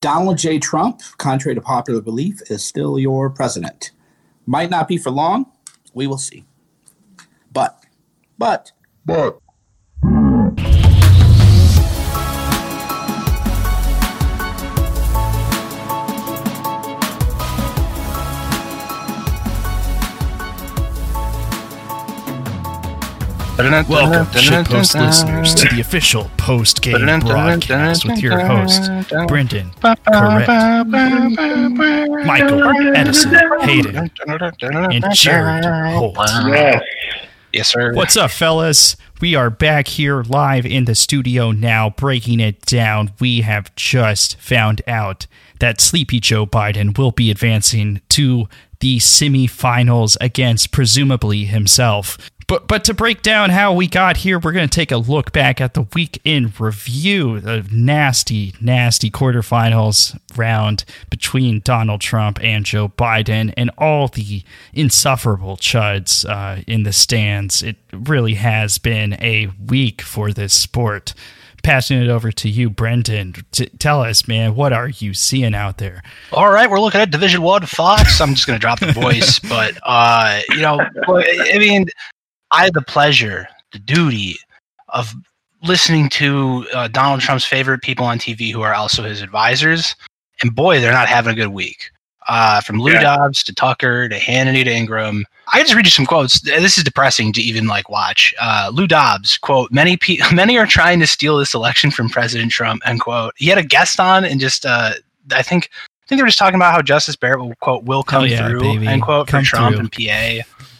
Donald J. Trump, contrary to popular belief, is still your president. Might not be for long. We will see. But. Welcome, Shitpost listeners, to the official post-game broadcast with your host, Brendan, Correct, Michael, Edison, Hayden, and Jared Holt. Yes, sir. What's up, fellas? We are back here live in the studio now, breaking it down. We have just found out that Sleepy Joe Biden will be advancing to the semifinals against presumably himself. But to break down how we got here, we're going to take a look back at the week in review, the nasty quarterfinals round between Donald Trump and Joe Biden, and all the insufferable chuds in the stands. It really has been a week for this sport. Passing it over to you, Brendan. Tell us, man, what are you seeing out there? All right, we're looking at Division I Fox. I'm just going to drop the voice, but I had the pleasure, the duty of listening to Donald Trump's favorite people on TV who are also his advisors. And boy, they're not having a good week. From Lou Dobbs to Tucker to Hannity to Ingram. I just read you some quotes. This is depressing to even watch. Lou Dobbs, quote, many are trying to steal this election from President Trump, end quote. He had a guest on and just, I think they were just talking about how Justice Barrett will, quote, will come through, baby. End quote, for Trump and PA.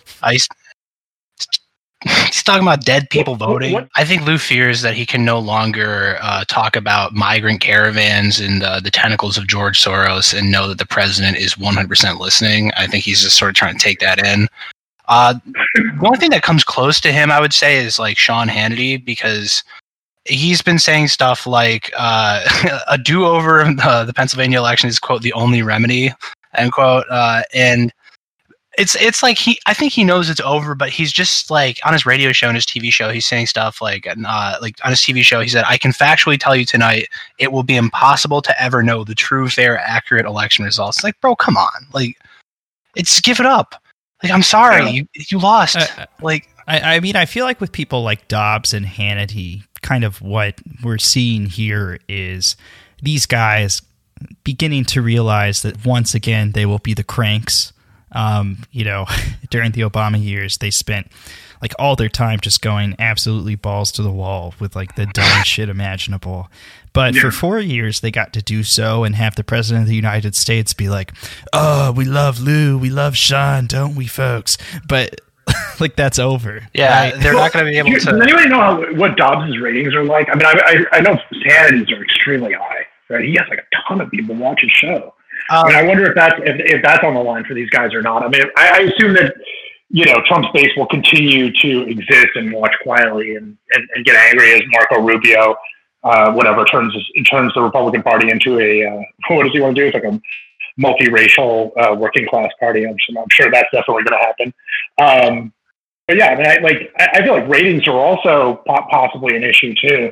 He's talking about dead people voting. I think Lou fears that he can no longer talk about migrant caravans and the tentacles of George Soros and know that the president is 100% listening. I think he's just sort of trying to take that in. The only thing that comes close to him, I would say, is Sean Hannity, because he's been saying stuff like a do-over of the Pennsylvania election is, quote, the only remedy, end quote, and It's like I think he knows it's over, but he's just on his radio show and his TV show, he's saying stuff on his TV show, he said, I can factually tell you tonight, it will be impossible to ever know the true, fair, accurate election results. Like, bro, come on. It's give it up. I'm sorry, you lost. I mean, I feel like with people like Dobbs and Hannity, kind of what we're seeing here is these guys beginning to realize that once again, they will be the cranks. During the Obama years, they spent all their time just going absolutely balls to the wall with the dumbest shit imaginable. But for 4 years, they got to do so and have the president of the United States be like, oh, we love Lou, we love Sean, don't we, folks? But that's over. Yeah, right? They're not going to be able to. Does anybody know what Dobbs' ratings are like? I mean, I know Hannity's are extremely high. Right? He has a ton of people watch his show. I wonder if that's on the line for these guys or not. I mean, I assume that Trump's base will continue to exist and watch quietly and get angry as Marco Rubio, turns the Republican Party into a what does he want to do? It's a multiracial working class party. I'm sure that's definitely going to happen. But yeah, I mean, I feel like ratings are also possibly an issue too.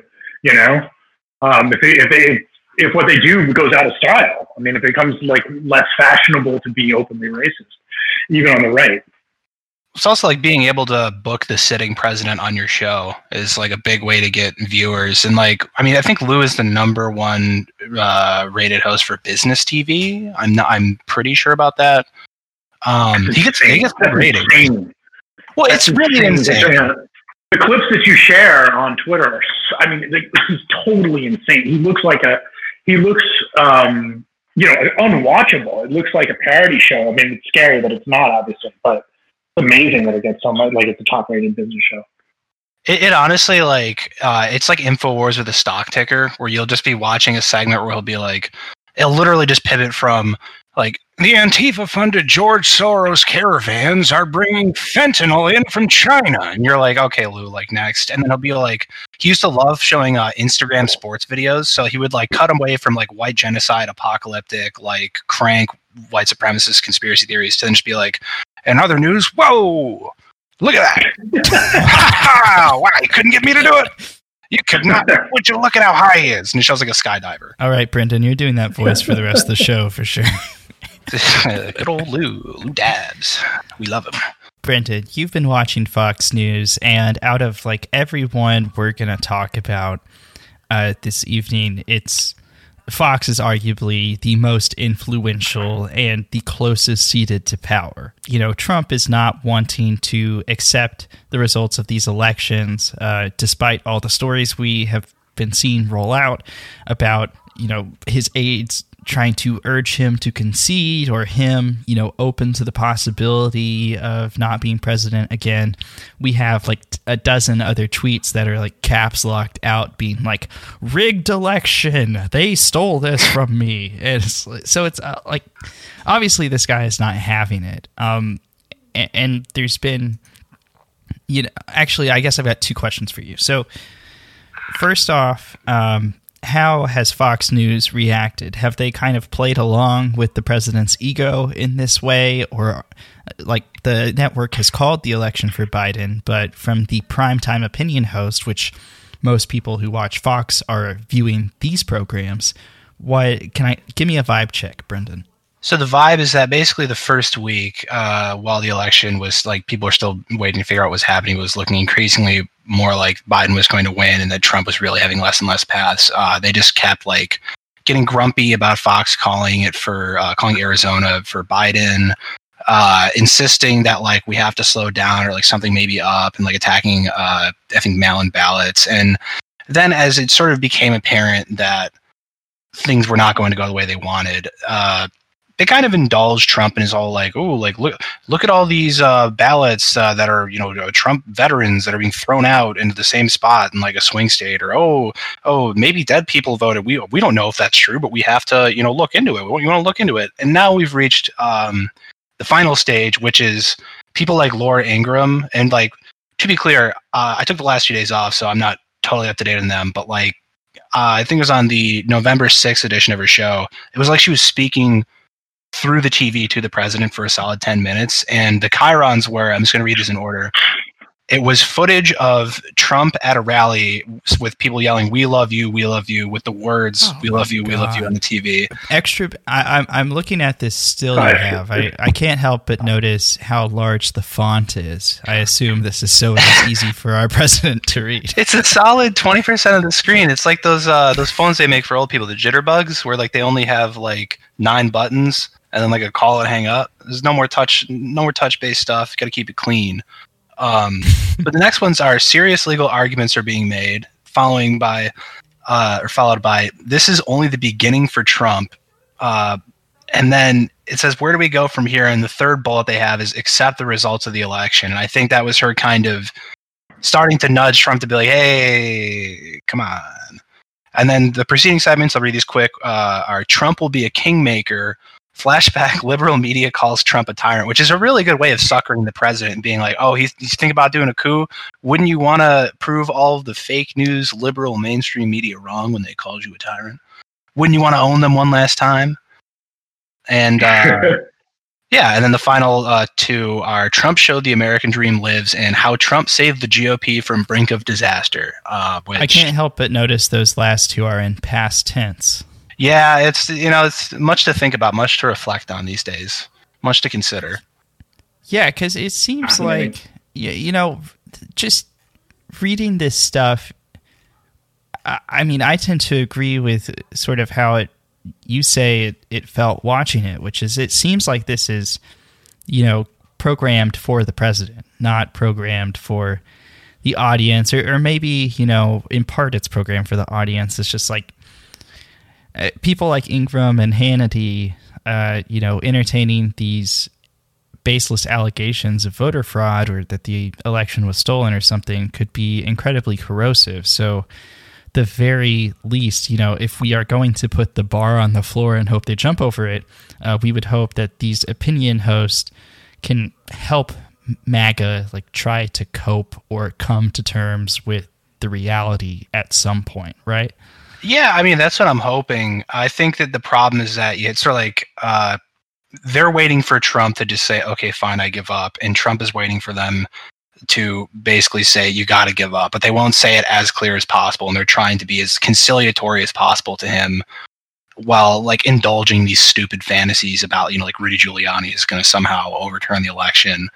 If what they do goes out of style, I mean, if it becomes less fashionable to be openly racist, even on the right. It's also being able to book the sitting president on your show is a big way to get viewers. And I think Lou is the number one rated host for business TV. I'm pretty sure about that. He gets good ratings. Well, it's really insane. The clips that you share on Twitter, this is totally insane. He looks unwatchable. It looks like a parody show. I mean, it's scary that it's not, obviously, but it's amazing that it gets so much, it's a top-rated business show. It honestly, it's like InfoWars with a stock ticker, where you'll just be watching a segment where he'll be it'll literally just pivot from, the Antifa-funded George Soros caravans are bringing fentanyl in from China. And you're okay, Lou, next. And then he'll be he used to love showing Instagram sports videos. So he would cut away from white genocide, apocalyptic, crank, white supremacist conspiracy theories to then just be in other news, whoa, look at that. Wow, you couldn't get me to do it. You could not. Would you look at how high he is? And it shows like a skydiver. All right, Brendan, you're doing that voice for the rest of the show for sure. Good old Lou Dabs. We love him. Brendan, you've been watching Fox News, and out of like everyone we're going to talk about this evening, Fox is arguably the most influential and the closest seated to power. You know, Trump is not wanting to accept the results of these elections, despite all the stories we have been seeing roll out about, you know, his aides trying to urge him to concede, or him, you know, open to the possibility of not being president again. We have like a dozen other tweets that are like caps locked out, being like, rigged election, they stole this from me. And so it's like, obviously this guy is not having it. And there's been, you know, actually, I guess I've got two questions for you. So first off, how has Fox News reacted? Have they kind of played along with the president's ego in this way? Or like the network has called the election for Biden, but from the primetime opinion host, which most people who watch Fox are viewing these programs, give me a vibe check, Brendan? So the vibe is that basically the first week, while the election was like, people are still waiting to figure out what's happening, was looking increasingly more like Biden was going to win and that Trump was really having less and less paths. They just kept like getting grumpy about Fox calling Arizona for Biden, insisting that like we have to slow down or like something may be up, and like attacking, I think, mail-in ballots. And then as it sort of became apparent that things were not going to go the way they wanted, they kind of indulged Trump and is all like, oh, like look at all these ballots that are, you know, Trump veterans that are being thrown out into the same spot in like a swing state, or oh, maybe dead people voted. We don't know if that's true, but we have to, you know, look into it. You want to look into it. And now we've reached the final stage, which is people like Laura Ingraham. And like, to be clear, I took the last few days off, so I'm not totally up to date on them, but like, I think it was on the November 6th edition of her show. It was like she was speaking through the TV to the president for a solid 10 minutes. And the chyrons were, I'm just going to read this in order. It was footage of Trump at a rally with people yelling, we love you, with the words, we love you on the TV. Extra, I'm looking at this still you have. I can't help but notice how large the font is. I assume this is so easy for our president to read. It's a solid 20% of the screen. It's like those phones they make for old people, the jitterbugs, where like they only have like 9 buttons and then like a call and hang up. There's no more touch-based stuff. Got to keep it clean. But the next ones are serious legal arguments are being made, followed by this is only the beginning for Trump. And then it says, where do we go from here? And the third bullet they have is accept the results of the election. And I think that was her kind of starting to nudge Trump to be like, hey, come on. And then the preceding segments, I'll read these quick, are Trump will be a kingmaker. Flashback, liberal media calls Trump a tyrant, which is a really good way of suckering the president and being like, oh, he's thinking about doing a coup. Wouldn't you want to prove all of the fake news, liberal mainstream media wrong when they called you a tyrant? Wouldn't you want to own them one last time? And yeah, and then the final two are Trump showed the American dream lives and how Trump saved the GOP from brink of disaster. Which, I can't help but notice those last two are in past tense. Yeah, it's much to think about, much to reflect on these days, much to consider. Yeah, because it seems like, you know, just reading this stuff, I mean, I tend to agree with sort of how you say it felt watching it, which is it seems like this is, you know, programmed for the president, not programmed for the audience, or maybe, you know, in part it's programmed for the audience. It's just like, people like Ingraham and Hannity, you know, entertaining these baseless allegations of voter fraud or that the election was stolen or something could be incredibly corrosive. So the very least, you know, if we are going to put the bar on the floor and hope they jump over it, we would hope that these opinion hosts can help MAGA like try to cope or come to terms with the reality at some point, right? Yeah, I mean, that's what I'm hoping. I think that the problem is that it's sort of like they're waiting for Trump to just say, okay, fine, I give up. And Trump is waiting for them to basically say you got to give up, but they won't say it as clear as possible, and they're trying to be as conciliatory as possible to him while like indulging these stupid fantasies about, you know, like Rudy Giuliani is going to somehow overturn the election.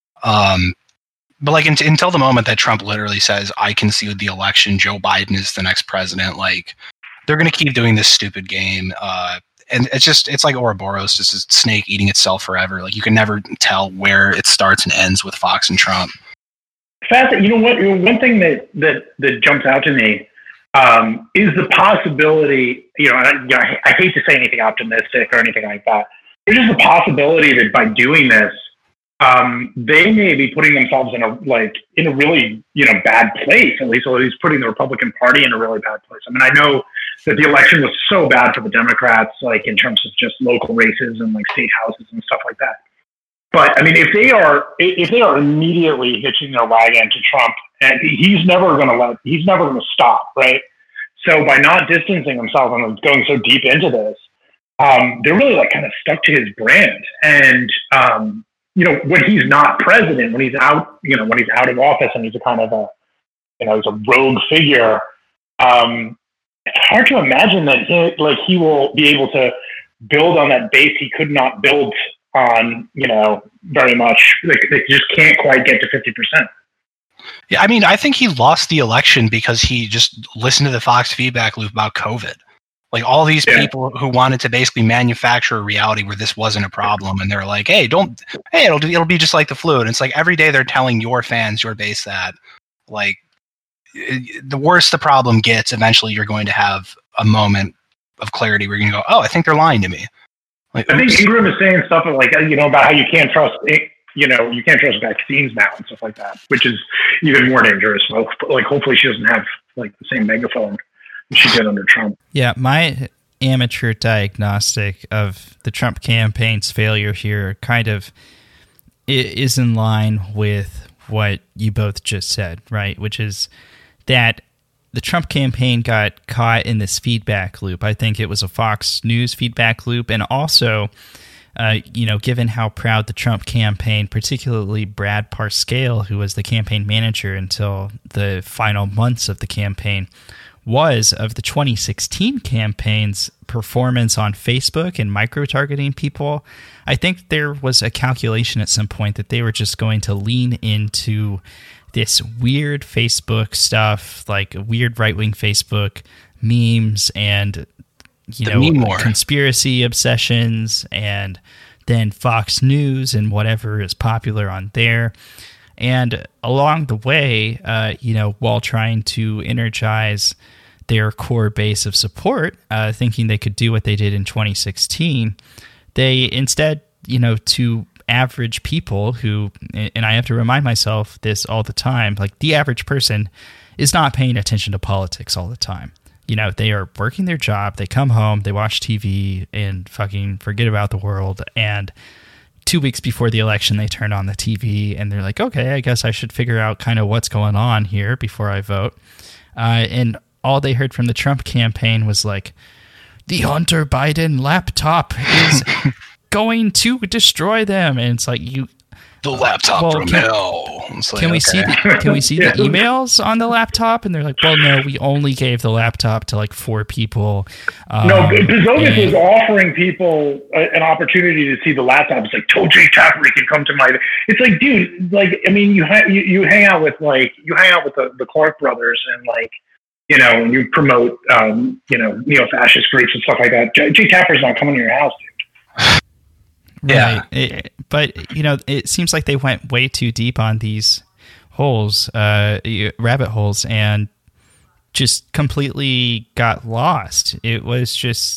But like until the moment that Trump literally says, I concede the election, Joe Biden is the next president, like they're going to keep doing this stupid game. And it's like Ouroboros, just a snake eating itself forever. Like you can never tell where it starts and ends with Fox and Trump. You know what? One thing that jumps out to me is the possibility. You know, I hate to say anything optimistic or anything like that. There's just a possibility that by doing this, they may be putting themselves in a really, you know, bad place. At least putting the Republican Party in a really bad place. I mean, I know that the election was so bad for the Democrats, like in terms of just local races and like state houses and stuff like that. But I mean, if they are immediately hitching their wagon to Trump, and he's never going to stop, right? So by not distancing themselves and going so deep into this, they're really like kind of stuck to his brand. And you know, when he's not president, when he's out of office, and he's a kind of he's a rogue figure. It's hard to imagine that he will be able to build on that base he could not build on, you know, very much. They just can't quite get to 50%. Yeah, I mean, I think he lost the election because he just listened to the Fox feedback loop about COVID. Like all these people who wanted to basically manufacture a reality where this wasn't a problem, and they're like, "Hey, it'll be just like the flu." And it's like every day they're telling your fans, your base, that like the worse the problem gets, eventually you're going to have a moment of clarity where you're going to go, "Oh, I think they're lying to me." Like, I think Ingram is saying stuff like, you know, about how you can't trust vaccines now and stuff like that, which is even more dangerous. Well, like hopefully she doesn't have like the same megaphone she did under Trump. Yeah, my amateur diagnostic of the Trump campaign's failure here kind of is in line with what you both just said, right? Which is that the Trump campaign got caught in this feedback loop. I think it was a Fox News feedback loop, and also, given how proud the Trump campaign, particularly Brad Parscale, who was the campaign manager until the final months of the campaign, was of the 2016 campaign's performance on Facebook and micro-targeting people. I think there was a calculation at some point that they were just going to lean into this weird Facebook stuff, like weird right-wing Facebook memes and, conspiracy obsessions, and then Fox News and whatever is popular on there. And along the way, while trying to energize their core base of support, thinking they could do what they did in 2016, they instead, to average people who, and I have to remind myself this all the time, like the average person is not paying attention to politics all the time. They are working their job, they come home, they watch TV and fucking forget about the world. And 2 weeks before the election, they turn on the TV and they're like, okay, I guess I should figure out kind of what's going on here before I vote. And all they heard from the Trump campaign was like, the Hunter Biden laptop is going to destroy them. And it's like, the laptop from hell. Like, can we see the emails on the laptop? And they're like, well, no, we only gave the laptop to like 4 people. No, Bezos was offering people an opportunity to see the laptop. It's like, told Jake Tapper he can come to my. It's like, dude, like, I mean, you hang out with the Clark brothers, and like, and you promote neo-fascist groups and stuff like that. Jake Tapper's not coming to your house, dude. Right. Yeah. But it seems like they went way too deep on these holes, rabbit holes, and just completely got lost. It was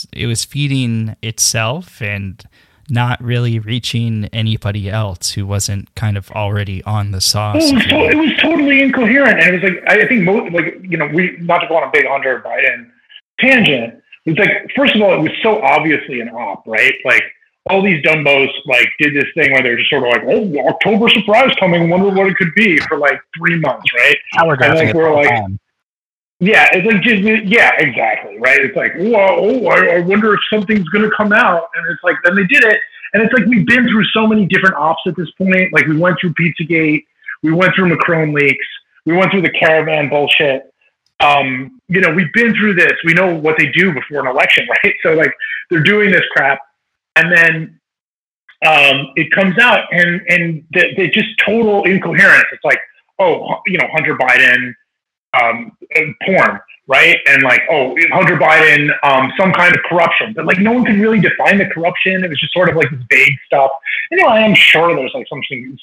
feeding itself and not really reaching anybody else who wasn't kind of already on the sauce. It was totally incoherent. And it was like, I think we, not to go on a big Hunter Biden tangent, it's like, first of all, it was so obviously an op, right? Like, all these dumbos like did this thing where they're just sort of like, oh, October surprise coming, wonder what it could be, for like 3 months, right? And we're like, yeah, it's like, yeah, exactly, right? It's like, whoa, I wonder if something's going to come out, and it's like, then they did it, and it's like we've been through so many different ops at this point. Like we went through Pizzagate, We went through Macron leaks. We went through the caravan bullshit. We've been through this. We know what they do before an election, right? So like they're doing this crap, and then it comes out, and they just total incoherence. It's like, Hunter Biden, porn, right? And like, Hunter Biden, some kind of corruption, but like no one can really define the corruption. It was just sort of like this vague stuff. I am sure there's like something,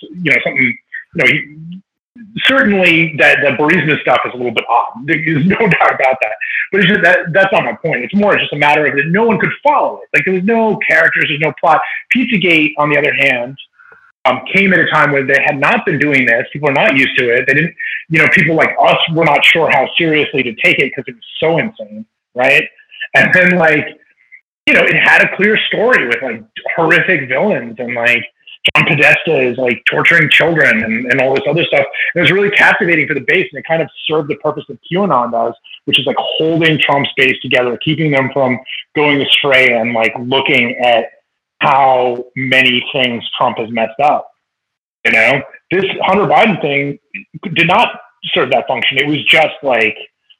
certainly that the Burisma stuff is a little bit odd. There's no doubt about that. But it's just that's not my point. It's more just a matter of that no one could follow it. Like there was no characters, there's no plot. Pizzagate, on the other hand, came at a time when they had not been doing this. People are not used to it. They didn't, people like us were not sure how seriously to take it because it was so insane, right? And then it had a clear story with like horrific villains, and like John Podesta is like torturing children and all this other stuff. And it was really captivating for the base, and it kind of served the purpose that QAnon does, which is like holding Trump's base together, keeping them from going astray and like looking at how many things Trump has messed up. This Hunter Biden thing did not serve that function. It was just like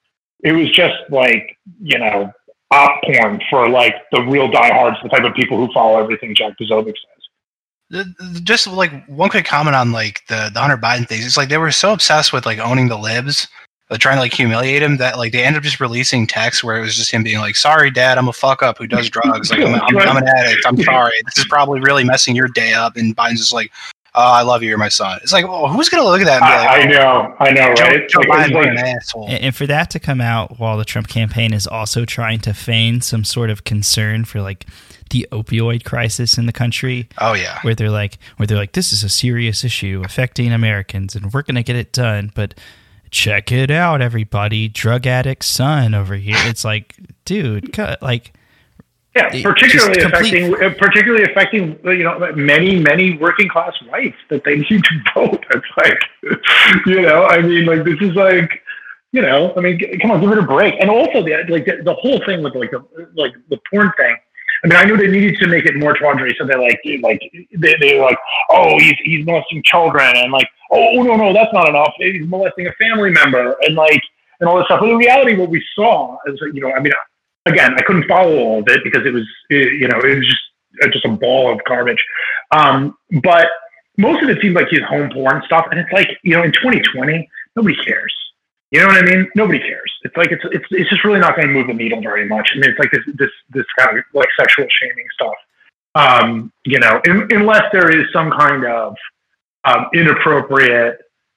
op porn for like the real diehards, the type of people who follow everything Jack Posobiec says. Just like one quick comment on like the Hunter Biden things. It's like they were so obsessed with like owning the libs, trying to like humiliate him, that like they ended up just releasing texts where it was just him being like, "Sorry, Dad, I'm a fuck up who does drugs. Like I'm an addict. I'm sorry. This is probably really messing your day up." And Biden's just like, "Oh, I love you. You're my son." It's like, well, who's gonna look at that? And be like, I know, right? Joe Biden's an asshole. And for that to come out while the Trump campaign is also trying to feign some sort of concern for like the opioid crisis in the country. Oh yeah, where they're like, this is a serious issue affecting Americans, and we're gonna get it done, but check it out, everybody, drug addict son over here. It's like, dude, like, particularly affecting many working class whites that they need to vote. It's like, this is like, come on, give it a break. And also the whole thing with the porn thing. I knew they needed to make it more tawdry, so they're like, oh, he's molesting children, and like, oh no, that's not enough. He's molesting a family member, and all this stuff. But in reality, what we saw is, again, I couldn't follow all of it because it was just a ball of garbage. But most of it seemed like his home porn stuff, and it's like, in 2020, nobody cares. You know what I mean? Nobody cares. It's like it's just really not going to move the needle very much. It's like this kind of like sexual shaming stuff. Unless there is some kind of inappropriate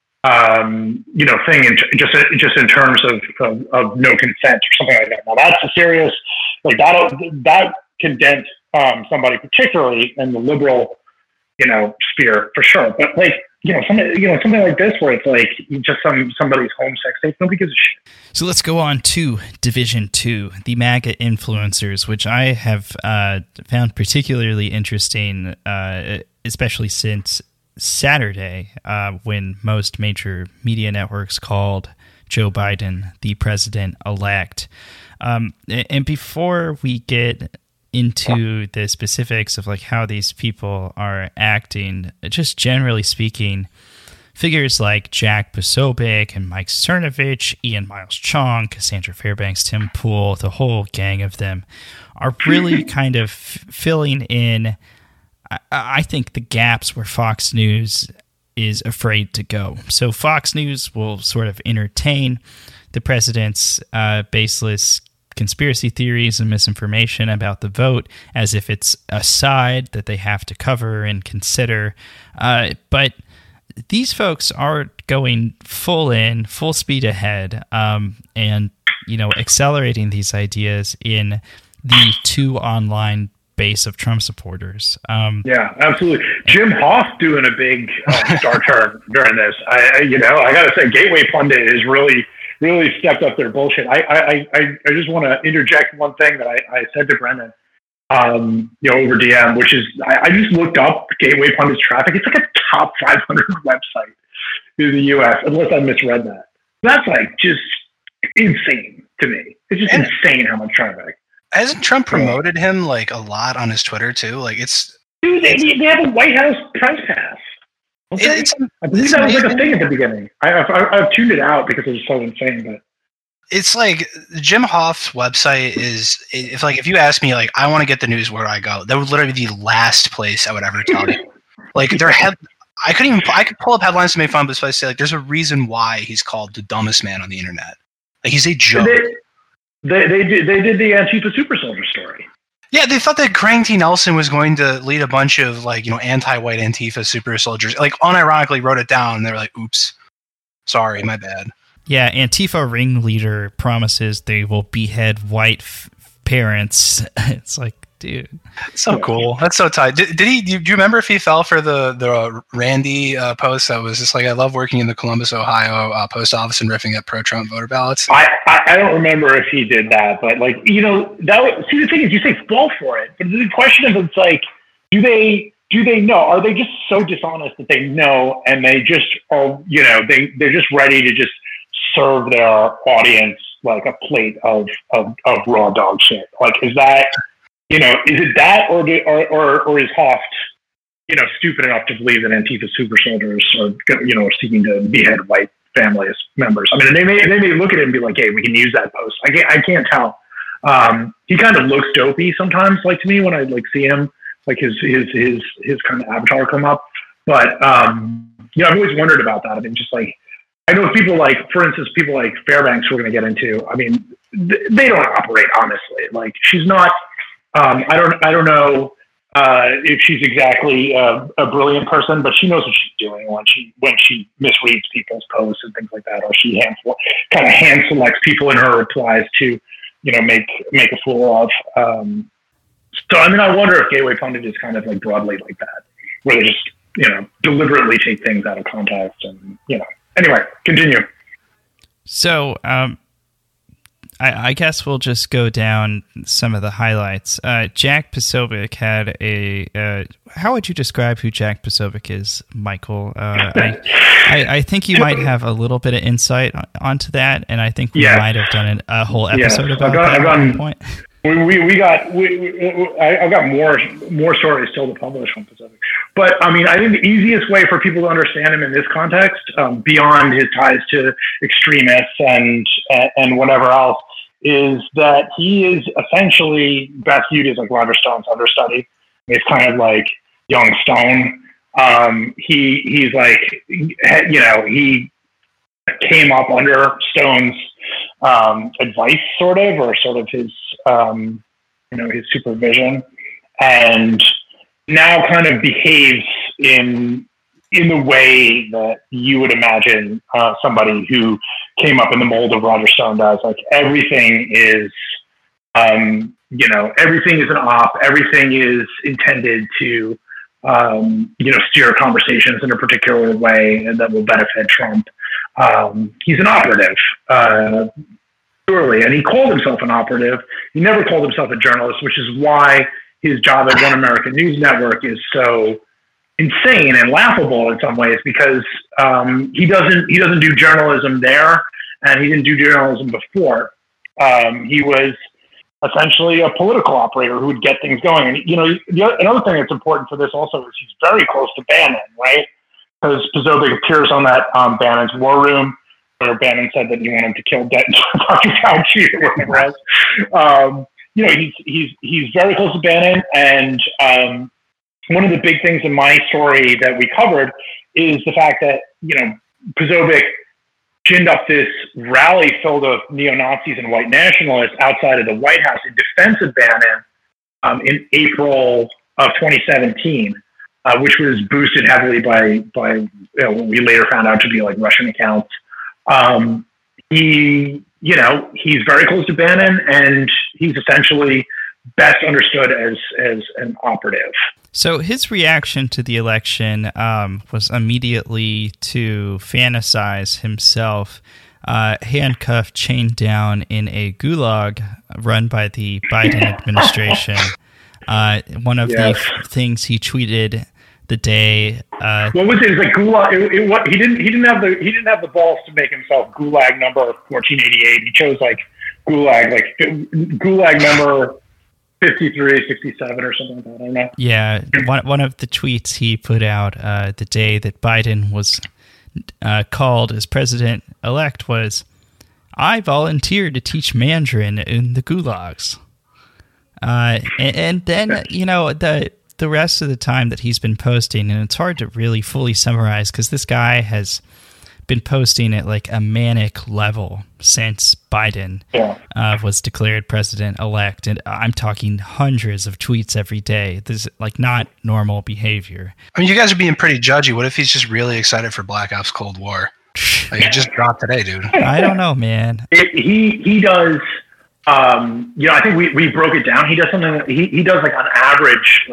thing just in terms of no consent or something like that. Now that's a serious, like that can dent somebody, particularly in the liberal sphere, for sure. But like, something like this where it's like just somebody's home sex tape, nobody gives a shit. So let's go on to Division 2, the MAGA influencers, which I have found particularly interesting, especially since Saturday, when most major media networks called Joe Biden the president-elect. And before we get into the specifics of like how these people are acting, just generally speaking, figures like Jack Posobiec and Mike Cernovich, Ian Miles Chong, Cassandra Fairbanks, Tim Pool, the whole gang of them are really kind of filling in, I think, the gaps where Fox News is afraid to go. So Fox News will sort of entertain the president's baseless conspiracy theories and misinformation about the vote as if it's a side that they have to cover and consider. But these folks are going full speed ahead, and accelerating these ideas in the two online base of Trump supporters. Yeah, absolutely. Jim Hoff doing a big star turn during this. I got to say, Gateway Pundit is really stepped up their bullshit. I just want to interject one thing that I said to Brendan, over DM, which is I just looked up Gateway Pundit's traffic. It's like a top 500 website in the U.S. Unless I misread that. That's like just insane to me. It's just insane how much traffic. Hasn't Trump promoted him like a lot on his Twitter too? Like they have a White House press pass. I believe that was like a thing at the beginning. I've tuned it out because it was so insane, but. It's like Jim Hoft's website is, if you ask me, like, I want to get the news where I go, that would literally be the last place I would ever tell you. Like, I could pull up headlines to make fun of this place. Say, like, there's a reason why he's called the dumbest man on the internet. Like, he's a joke. They did the Antifa super soldier story. Yeah, they thought that Craig T. Nelson was going to lead a bunch of, like, anti-white Antifa super soldiers. Like, unironically wrote it down, and they were like, oops, sorry, my bad. Yeah, Antifa ringleader promises they will behead white parents. It's like, dude, so cool. That's so tight. Did he? Do you remember if he fell for the Randy post that was just like, I love working in the Columbus, Ohio post office and riffing at pro-Trump voter ballots? I don't remember if he did that, but like see the thing is, you say fall for it, but the question is, it's like, do they know? Are they just so dishonest that they know and they just are they're just ready to just serve their audience like a plate of raw dog shit? Like, is that, is it that, or is Hoft, stupid enough to believe that Antifa super soldiers are, seeking to behead white families members? I mean, they may look at it and be like, hey, we can use that post. I can't tell. He kind of looks dopey sometimes, like, to me, when I like see him, like his kind of avatar come up. But I've always wondered about that. I mean, just like, I know people like, for instance, people like Fairbanks we're going to get into. I mean, they don't operate honestly. Like, she's not. I don't know if she's exactly a brilliant person, but she knows what she's doing when she misreads people's posts and things like that, or she hand selects people in her replies to make a fool of. So I mean, I wonder if Gateway Pundit is kind of like broadly like that, where they just deliberately take things out of context and Anyway, continue. So, I guess we'll just go down some of the highlights. Jack Posobiec had how would you describe who Jack Posobiec is, Michael? I think you might have a little bit of insight onto that, and I think we might have done a whole episode about that at one point. I've got more stories still to publish on Posobiec. But I mean, I think the easiest way for people to understand him in this context, beyond his ties to extremists and whatever else, is that he is essentially best viewed as like Roger Stone's understudy. It's kind of like young Stone. He's like, he came up under Stone's advice, sort of his his supervision, and now kind of behaves in the way that you would imagine somebody who came up in the mold of Roger Stone does. Like, everything is everything is an op, everything is intended to steer conversations in a particular way and that will benefit Trump. He's an operative, purely, and he called himself an operative. He never called himself a journalist, which is why his job at One American News Network is so insane and laughable in some ways, because he doesn't do journalism there, and he didn't do journalism before. He was essentially a political operator who would get things going. And another thing that's important for this also is he's very close to Bannon, right? Because Posobiec appears on that Bannon's War Room, where Bannon said that he wanted to kill Dr. Fauci or whatever else. He's very close to Bannon, and one of the big things in my story that we covered is the fact that Posobiec ginned up this rally filled of neo-Nazis and white nationalists outside of the White House in defense of Bannon in April of 2017, which was boosted heavily by what we later found out to be like Russian accounts. He's very close to Bannon, and he's essentially best understood as an operative. So his reaction to the election was immediately to fantasize himself handcuffed, chained down in a gulag run by the Biden administration. One of the things he tweeted the day. What was it? It was like gulag. He didn't have the balls to make himself gulag number 1488. He chose like gulag number 53, 67 or something like that. I don't know. Yeah, one of the tweets he put out the day that Biden was called as president-elect was, "I volunteered to teach Mandarin in the gulags." And then, the rest of the time that he's been posting, and it's hard to really fully summarize because this guy has been posting at like a manic level since Biden was declared president-elect. And I'm talking hundreds of tweets every day. This is like not normal behavior. I mean, you guys are being pretty judgy. What if he's just really excited for Black Ops Cold War? Like, it just dropped today, dude. I don't know, man. He does... I think we broke it down. He does something. He does like on average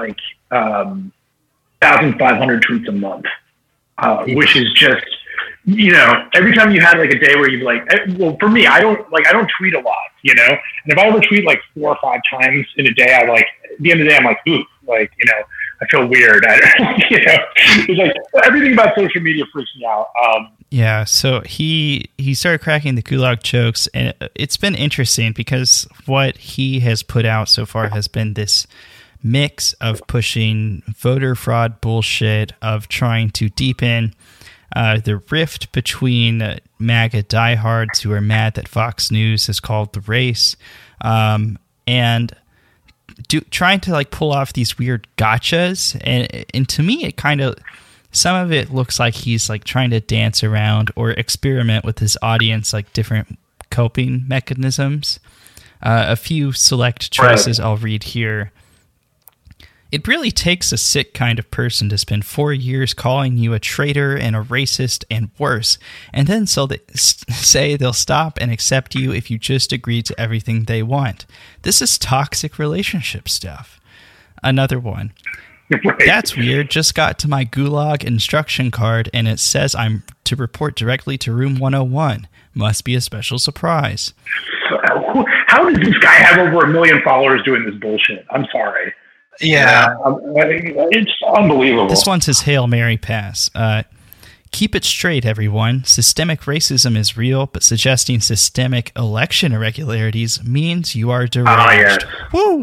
1,500 tweets a month, which is just every time you had like a day where you'd be like, well, for me, I don't tweet a lot, and if I ever tweet like 4 or 5 times in a day, at the end of the day, I'm like, ooh, I feel weird. It's like everything about social media freaks me out. Yeah, so he started cracking the gulag jokes, and it's been interesting because what he has put out so far has been this mix of pushing voter fraud bullshit, of trying to deepen the rift between MAGA diehards who are mad that Fox News has called the race, and trying to like pull off these weird gotchas, and to me it kind of, some of it looks like he's like trying to dance around or experiment with his audience, like different coping mechanisms. A few select choices I'll read here. "It really takes a sick kind of person to spend 4 years calling you a traitor and a racist and worse, and then say they'll stop and accept you if you just agree to everything they want. This is toxic relationship stuff." Another one. Right. "That's weird. Just got to my gulag instruction card and it says I'm to report directly to room 101. Must be a special surprise." How does this guy have over 1 million followers doing this bullshit? I'm sorry. Yeah. It's unbelievable. This one's his Hail Mary pass. "Keep it straight, everyone. Systemic racism is real, but suggesting systemic election irregularities means you are deranged." Woo!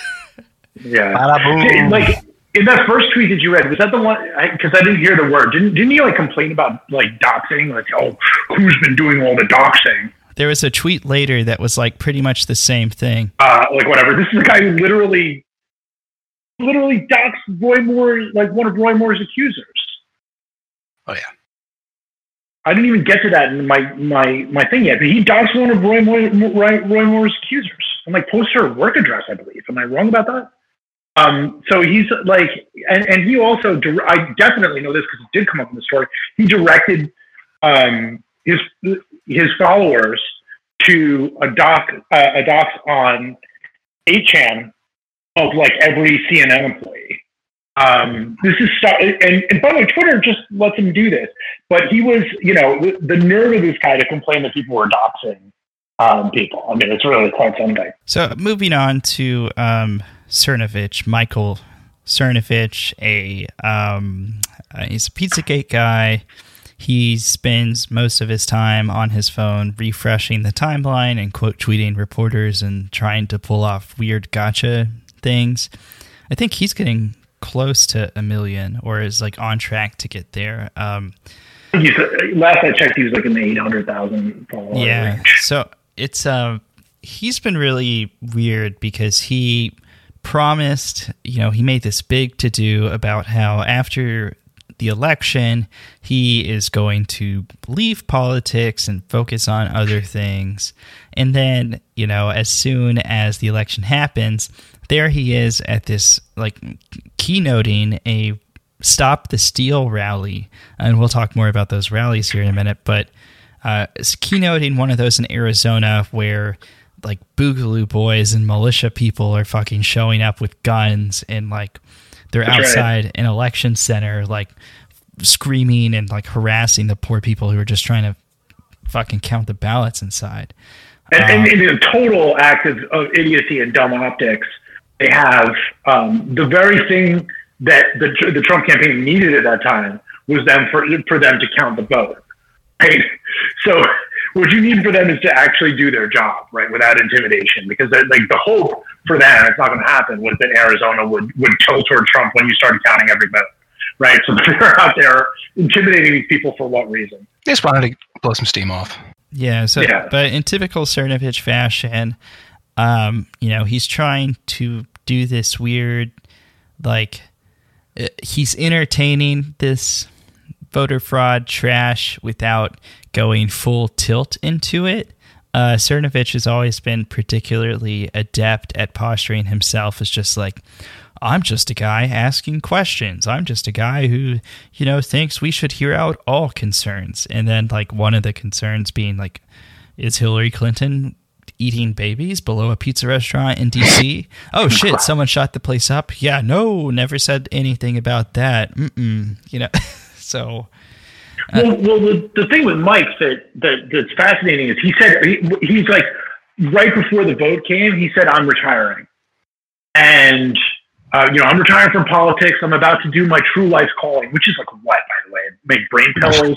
Yeah. Like, in that first tweet that you read, was that the one? Because I didn't hear the word. Didn't you like complain about like doxing? Like, oh, who's been doing all the doxing? There was a tweet later that was like pretty much the same thing. Like whatever. This is a guy who literally doxed Roy Moore, like one of Roy Moore's accusers. Oh yeah. I didn't even get to that in my thing yet, but he doxed one of Roy Moore's accusers and like posted her work address, I believe. Am I wrong about that? So he's like, and he also, I definitely know this because it did come up in the story. He directed his followers to a dox on 8chan of like every CNN employee. This is stuff, and by the way, Twitter just lets him do this. But he was, the nerve of this guy to complain that people were doxing people. I mean, it's really quite something. So moving on to Cernovich, Michael Cernovich, he's a Pizzagate guy. He spends most of his time on his phone refreshing the timeline and quote tweeting reporters and trying to pull off weird gotcha things. I think he's getting close to 1 million, or is like on track to get there. Last I checked, he was like in the 800,000 follower range. So it's he's been really weird because he promised, he made this big to-do about how after the election, he is going to leave politics and focus on other things. And then, as soon as the election happens, there he is at this, like, keynoting a Stop the Steal rally. And we'll talk more about those rallies here in a minute. But it's keynoting one of those in Arizona where, like, Boogaloo boys and militia people are fucking showing up with guns and, like, they're outside an election center, like, screaming and, like, harassing the poor people who are just trying to fucking count the ballots inside. And in a total act of idiocy and dumb optics, they have the very thing that the Trump campaign needed at that time was for them to count the vote. Right? So what you need for them is to actually do their job, right, without intimidation. Because like the hope for them, it's not going to happen, was that Arizona would tilt toward Trump when you started counting every vote, right? So they're out there intimidating these people for what reason? They just wanted to blow some steam off. Yeah. So, but in typical Cernovich fashion, he's trying to do this weird, like, he's entertaining this voter fraud trash without going full tilt into it. Cernovich has always been particularly adept at posturing himself as just like, I'm just a guy asking questions. I'm just a guy who, thinks we should hear out all concerns. And then, like, one of the concerns being, like, is Hillary Clinton eating babies below a pizza restaurant in D.C.? Oh, shit, someone shot the place up? Yeah, no, never said anything about that. So... Well, the thing with Mike that's fascinating is he said he's like, right before the vote came, he said, I'm retiring. And, I'm retiring from politics. I'm about to do my true life calling, which is like what, by the way? Make brain pills,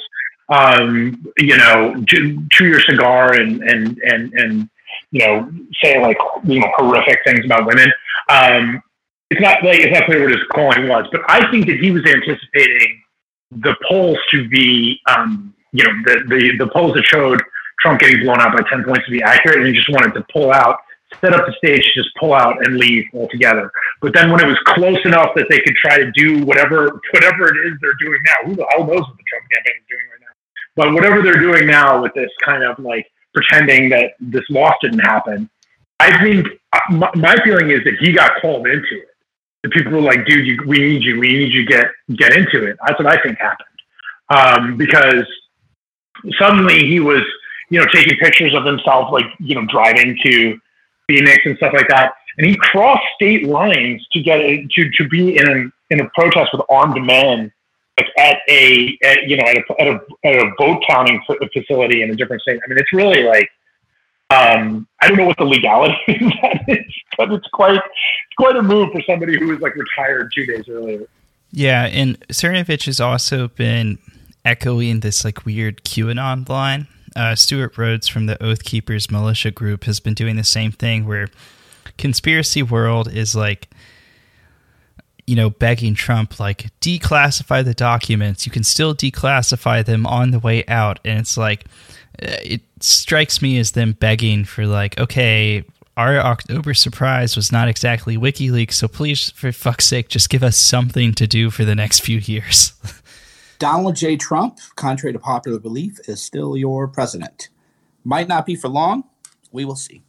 chew your cigar and say like, horrific things about women. It's not clear what his calling was, but I think that he was anticipating the polls to be, the polls that showed Trump getting blown out by 10 points to be accurate, and he just wanted to pull out, set up the stage, just pull out and leave altogether. But then when it was close enough that they could try to do whatever it is they're doing now, who the hell knows what the Trump campaign is doing right now? But whatever they're doing now with this kind of like pretending that this loss didn't happen, I think my feeling is that he got called into it. The people were like, dude, we need you to get into it. That's what I think happened. Because suddenly he was, taking pictures of himself, like, driving to Phoenix and stuff like that. And he crossed state lines to get to be in a protest with armed men, like at a vote counting facility in a different state. I mean, it's really like, I don't know what the legality of that is, but it's quite a move for somebody who was like retired 2 days earlier. Yeah, and Cernovich has also been echoing this like weird QAnon line. Stuart Rhodes from the Oath Keepers militia group has been doing the same thing where Conspiracy World is like, begging Trump, like, declassify the documents. You can still declassify them on the way out. And it's like, it strikes me as them begging for like, okay, our October surprise was not exactly WikiLeaks, so please, for fuck's sake, just give us something to do for the next few years. Donald J. Trump, contrary to popular belief, is still your president. Might not be for long. We will see.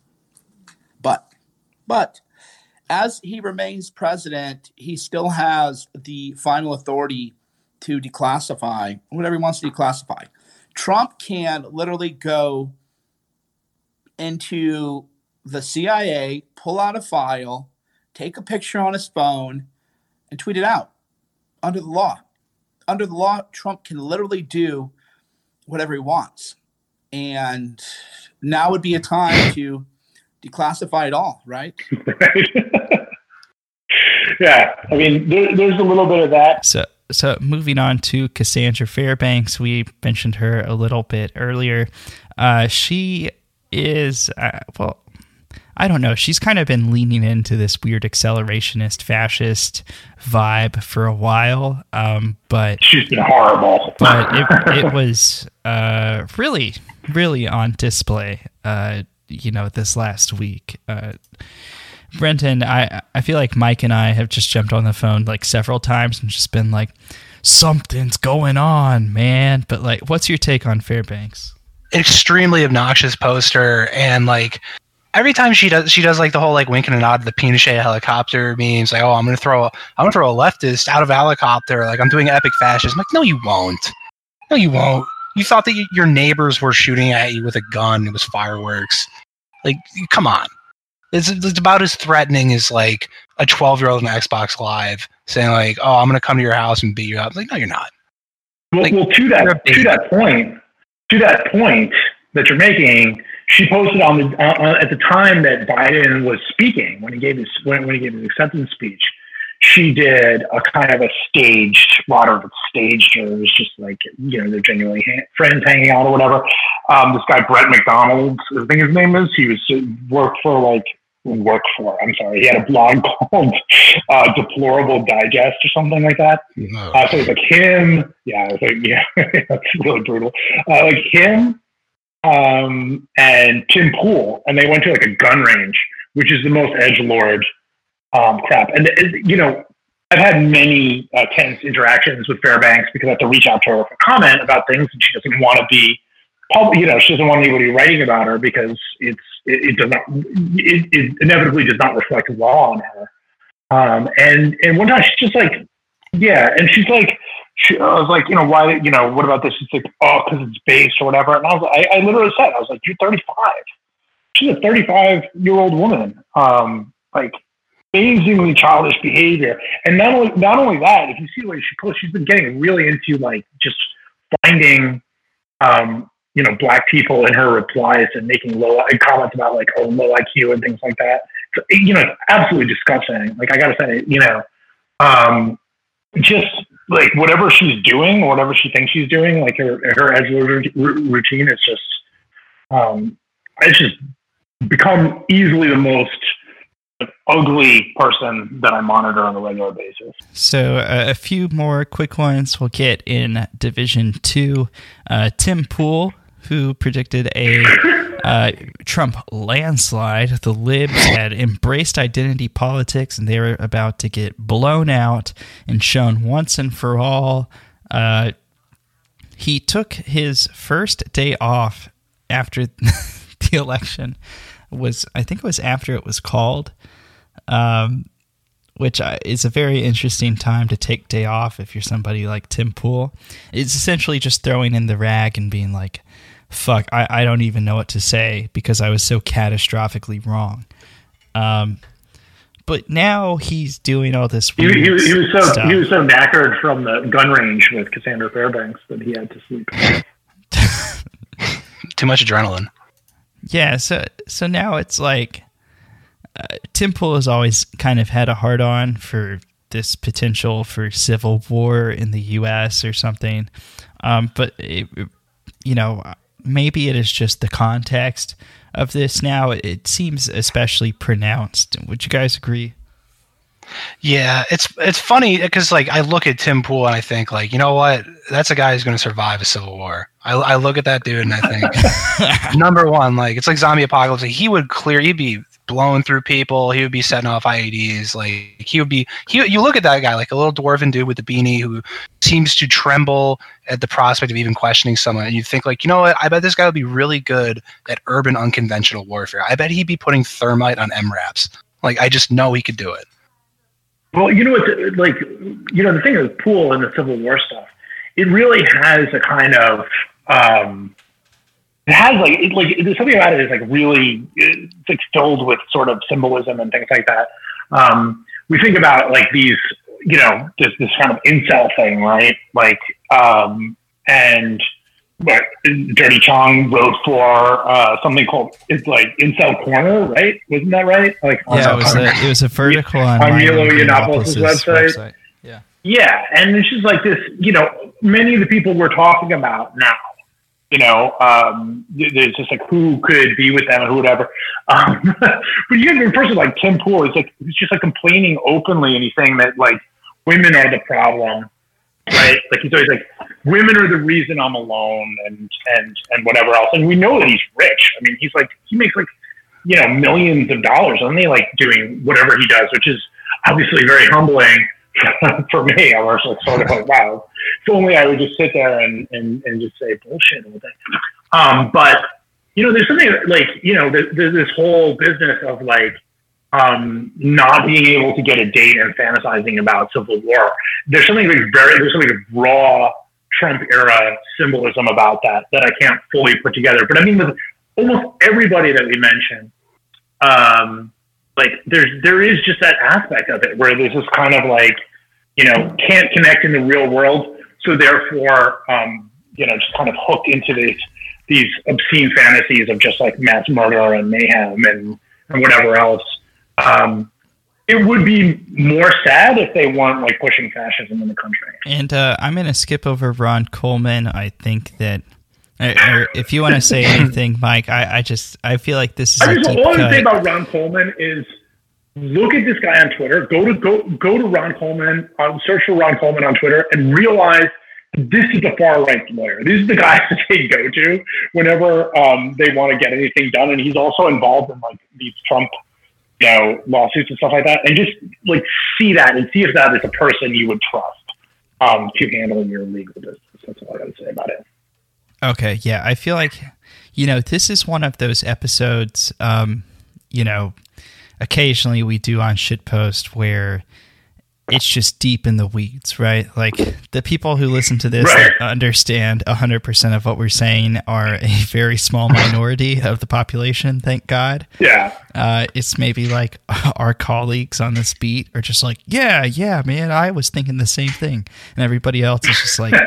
But as he remains president, he still has the final authority to declassify whatever he wants to declassify. Trump can literally go into the CIA, pull out a file, take a picture on his phone, and tweet it out under the law. Under the law, Trump can literally do whatever he wants. And now would be a time to declassify it all, right? Right. Yeah. I mean, there's a little bit of that. So moving on to Cassandra Fairbanks, we mentioned her a little bit earlier. She is, I don't know. She's kind of been leaning into this weird accelerationist fascist vibe for a while. But she's been horrible. But it was really, really on display, this last week. Brenton, I feel like Mike and I have just jumped on the phone like several times and just been like, something's going on, man. But like, what's your take on Fairbanks? Extremely obnoxious poster, and like every time she does like the whole like wink and a nod to the Pinochet helicopter memes, like, oh, I'm gonna throw a leftist out of a helicopter, like I'm doing epic fascism. Like, no, you won't. No, you won't. You thought that your neighbors were shooting at you with a gun. It was fireworks. Like, come on. It's about as threatening as like a 12-year-old on Xbox Live saying like, "Oh, I'm going to come to your house and beat you up." Like, no, you're not. Well, to that point that you're making, she posted on at the time that Biden was speaking when he gave his acceptance speech. she did a kind of a staged, a lot of it staged, or it was just like, they're genuinely friends hanging out or whatever. This guy, Brett McDonald, I think his name is, he he had a blog called Deplorable Digest or something like that. So it's like him. Yeah, it's like, that's really brutal. Like him and Tim Pool, and they went to like a gun range, which is the most edgelord crap. And, I've had many tense interactions with Fairbanks because I have to reach out to her for comment about things, and she doesn't want to be she doesn't want anybody writing about her because it inevitably does not reflect law on her. And one time she's just like, and she's like, I was like, why, what about this? She's like, because it's based or whatever. And I literally said, I was like, you're 35. She's a 35-year-old woman. Like amazingly childish behavior. And not only that, if you see the way she posts, she's been getting really into like just finding, black people in her replies and making comments about like, low IQ and things like that. So, it's absolutely disgusting. Like, I gotta say, just like whatever she's doing or whatever she thinks she's doing, like her edge routine is just, it's just become easily the most ugly person that I monitor on a regular basis. So a few more quick ones we'll get in Division 2. Tim Pool, who predicted a Trump landslide. The libs had embraced identity politics, and they were about to get blown out and shown once and for all. He took his first day off after the election. I think it was after it was called, which is a very interesting time to take day off if you're somebody like Tim Pool. It's essentially just throwing in the rag and being like, fuck, I don't even know what to say because I was so catastrophically wrong. But now he's doing all this weird he was stuff. He was so knackered from the gun range with Cassandra Fairbanks that he had to sleep. Too much adrenaline. Yeah, so now it's like Tim Pool has always kind of had a hard-on for this potential for civil war in the U.S. or something. But, maybe it is just the context of this now. It seems especially pronounced. Would you guys agree? Yeah, it's funny because like I look at Tim Pool and I think like, you know what, that's a guy who's going to survive a civil war. I look at that dude and I think number one, like it's like zombie apocalypse. Like, he'd be blowing through people. He would be setting off IEDs. Like you look at that guy, like a little dwarven dude with the beanie who seems to tremble at the prospect of even questioning someone. And you think like, you know what, I bet this guy would be really good at urban unconventional warfare. I bet he'd be putting thermite on MRAPs. Like, I just know he could do it. Well, the thing with Pool and the Civil War stuff, it really has a kind of, there's something about it is like really, it's like filled with sort of symbolism and things like that. We think about like these, this kind of incel thing, right? Like, and Dirty Chong wrote for something called, it's like Incel Corner, right? Wasn't that right? Like, it was a vertical on Milo Yiannopoulos' website. Yeah, and it's just like this, many of the people we're talking about now, there's just like who could be with them and who whatever. But you get a person like Tim Pool, he's just like complaining openly, and he's saying that like women are the problem, right? Like he's always like, women are the reason I'm alone and whatever else. And we know that he's rich. I mean, he makes like, millions of dollars, doesn't he? Like doing whatever he does, which is obviously very humbling for me. I was like sort of like, wow, if only I would just sit there and just say bullshit all day. But there's something like, there's this whole business of like, not being able to get a date and fantasizing about civil war. There's something raw Trump era symbolism about that I can't fully put together. But I mean, with almost everybody that we mentioned, like there is just that aspect of it where there's this kind of like, can't connect in the real world. So therefore, just kind of hooked into these obscene fantasies of just like mass murder and mayhem and whatever else. it would be more sad if they weren't like pushing fascism in the country. And I'm going to skip over Ron Coleman. I think that, or if you want to say anything, Mike, I feel like this is a deep all I cut. say about Ron Coleman is look at this guy on Twitter. Go to Ron Coleman, search for Ron Coleman on Twitter, and realize this is the far right lawyer. These are the guys that they go to whenever they want to get anything done. And he's also involved in like these Trump, lawsuits and stuff like that. And just like see that and see if that is a person you would trust to handle your legal business. That's all I got to say about it. Okay, yeah, I feel like, this is one of those episodes, occasionally we do on Shitpost where it's just deep in the weeds, right? Like the people who listen to this understand 100% of what we're saying are a very small minority of the population, thank God. Yeah. It's maybe like our colleagues on this beat are just like, yeah, man, I was thinking the same thing. And everybody else is just like,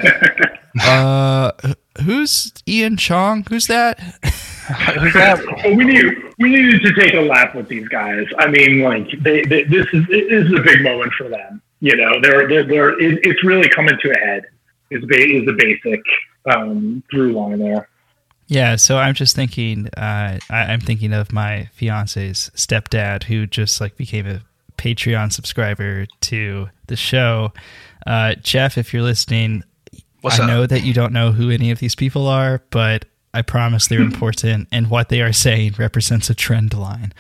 who's Ian Chong? Who's that? Who's that? Well, we needed to take a laugh with these guys. I mean, like this is a big moment for them. It's really coming to a head. Is the basic through line there. Yeah, so I'm just thinking. I'm thinking of my fiance's stepdad, who just like became a Patreon subscriber to the show. Jeff, if you're listening, I know that you don't know who any of these people are, but I promise they're important, and what they are saying represents a trend line.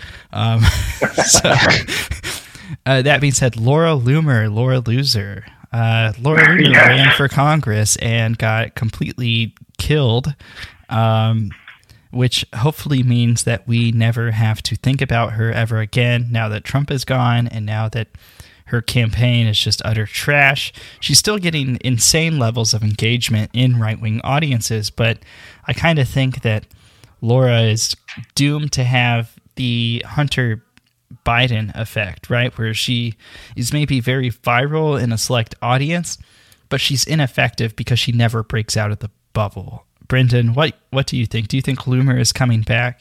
That being said, Laura Loomer ran for Congress and got completely killed, which hopefully means that we never have to think about her ever again now that Trump is gone and now that her campaign is just utter trash. She's still getting insane levels of engagement in right-wing audiences, but I kind of think that Laura is doomed to have the Hunter Biden effect, right? Where she is maybe very viral in a select audience, but she's ineffective because she never breaks out of the bubble. Brendan, what do you think? Do you think Loomer is coming back?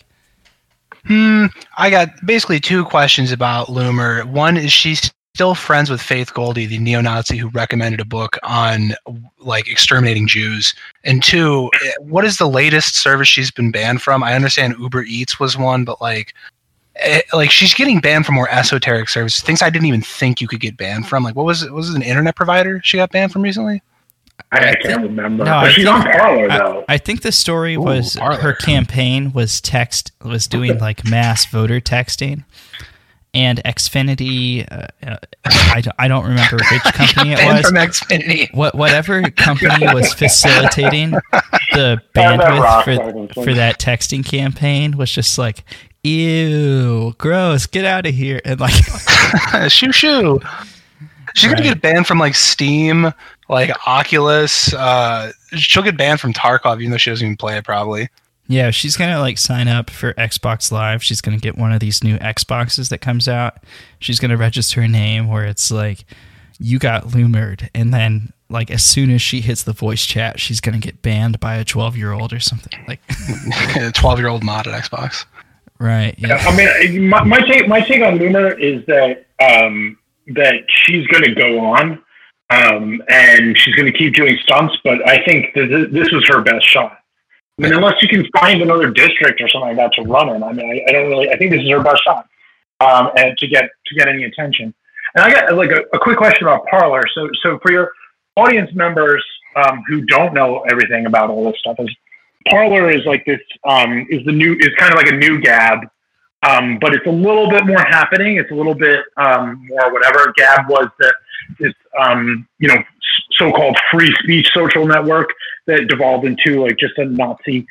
I got basically two questions about Loomer. One, is she still friends with Faith Goldy, the neo-Nazi who recommended a book on like exterminating Jews? And two, what is the latest service she's been banned from? I understand Uber Eats was one, but like she's getting banned from more esoteric services, things I didn't even think you could get banned from. Like, what was it? Was it an internet provider she got banned from recently? I can't remember. No, but she's on Parler though. I think the story was her campaign was doing like mass voter texting. And Xfinity, I don't remember which company it was. From Xfinity. Whatever company was facilitating the bandwidth for that texting campaign was just like, ew, gross, get out of here. And like, shoo. She's going to get banned from like Steam, like Oculus. She'll get banned from Tarkov, even though she doesn't even play it probably. Yeah, she's going to like sign up for Xbox Live. She's going to get one of these new Xboxes that comes out. She's going to register her name where it's like, you got Loomered. And then like as soon as she hits the voice chat, she's going to get banned by a 12-year-old or something. Like a 12-year-old mod at Xbox. Right. Yeah. I mean, my take on Loomer is that that she's going to go on and she's going to keep doing stunts. But I think this was her best shot. I mean, unless you can find another district or something like that to run in. I mean, I think this is her best shot, and to get any attention. And I got like a quick question about Parler. So for your audience members who don't know everything about all this stuff, Parler is like this is kind of like a new Gab, but it's a little bit more happening. It's a little bit more whatever. Gab was this so-called free speech social network that devolved into like just a Nazi,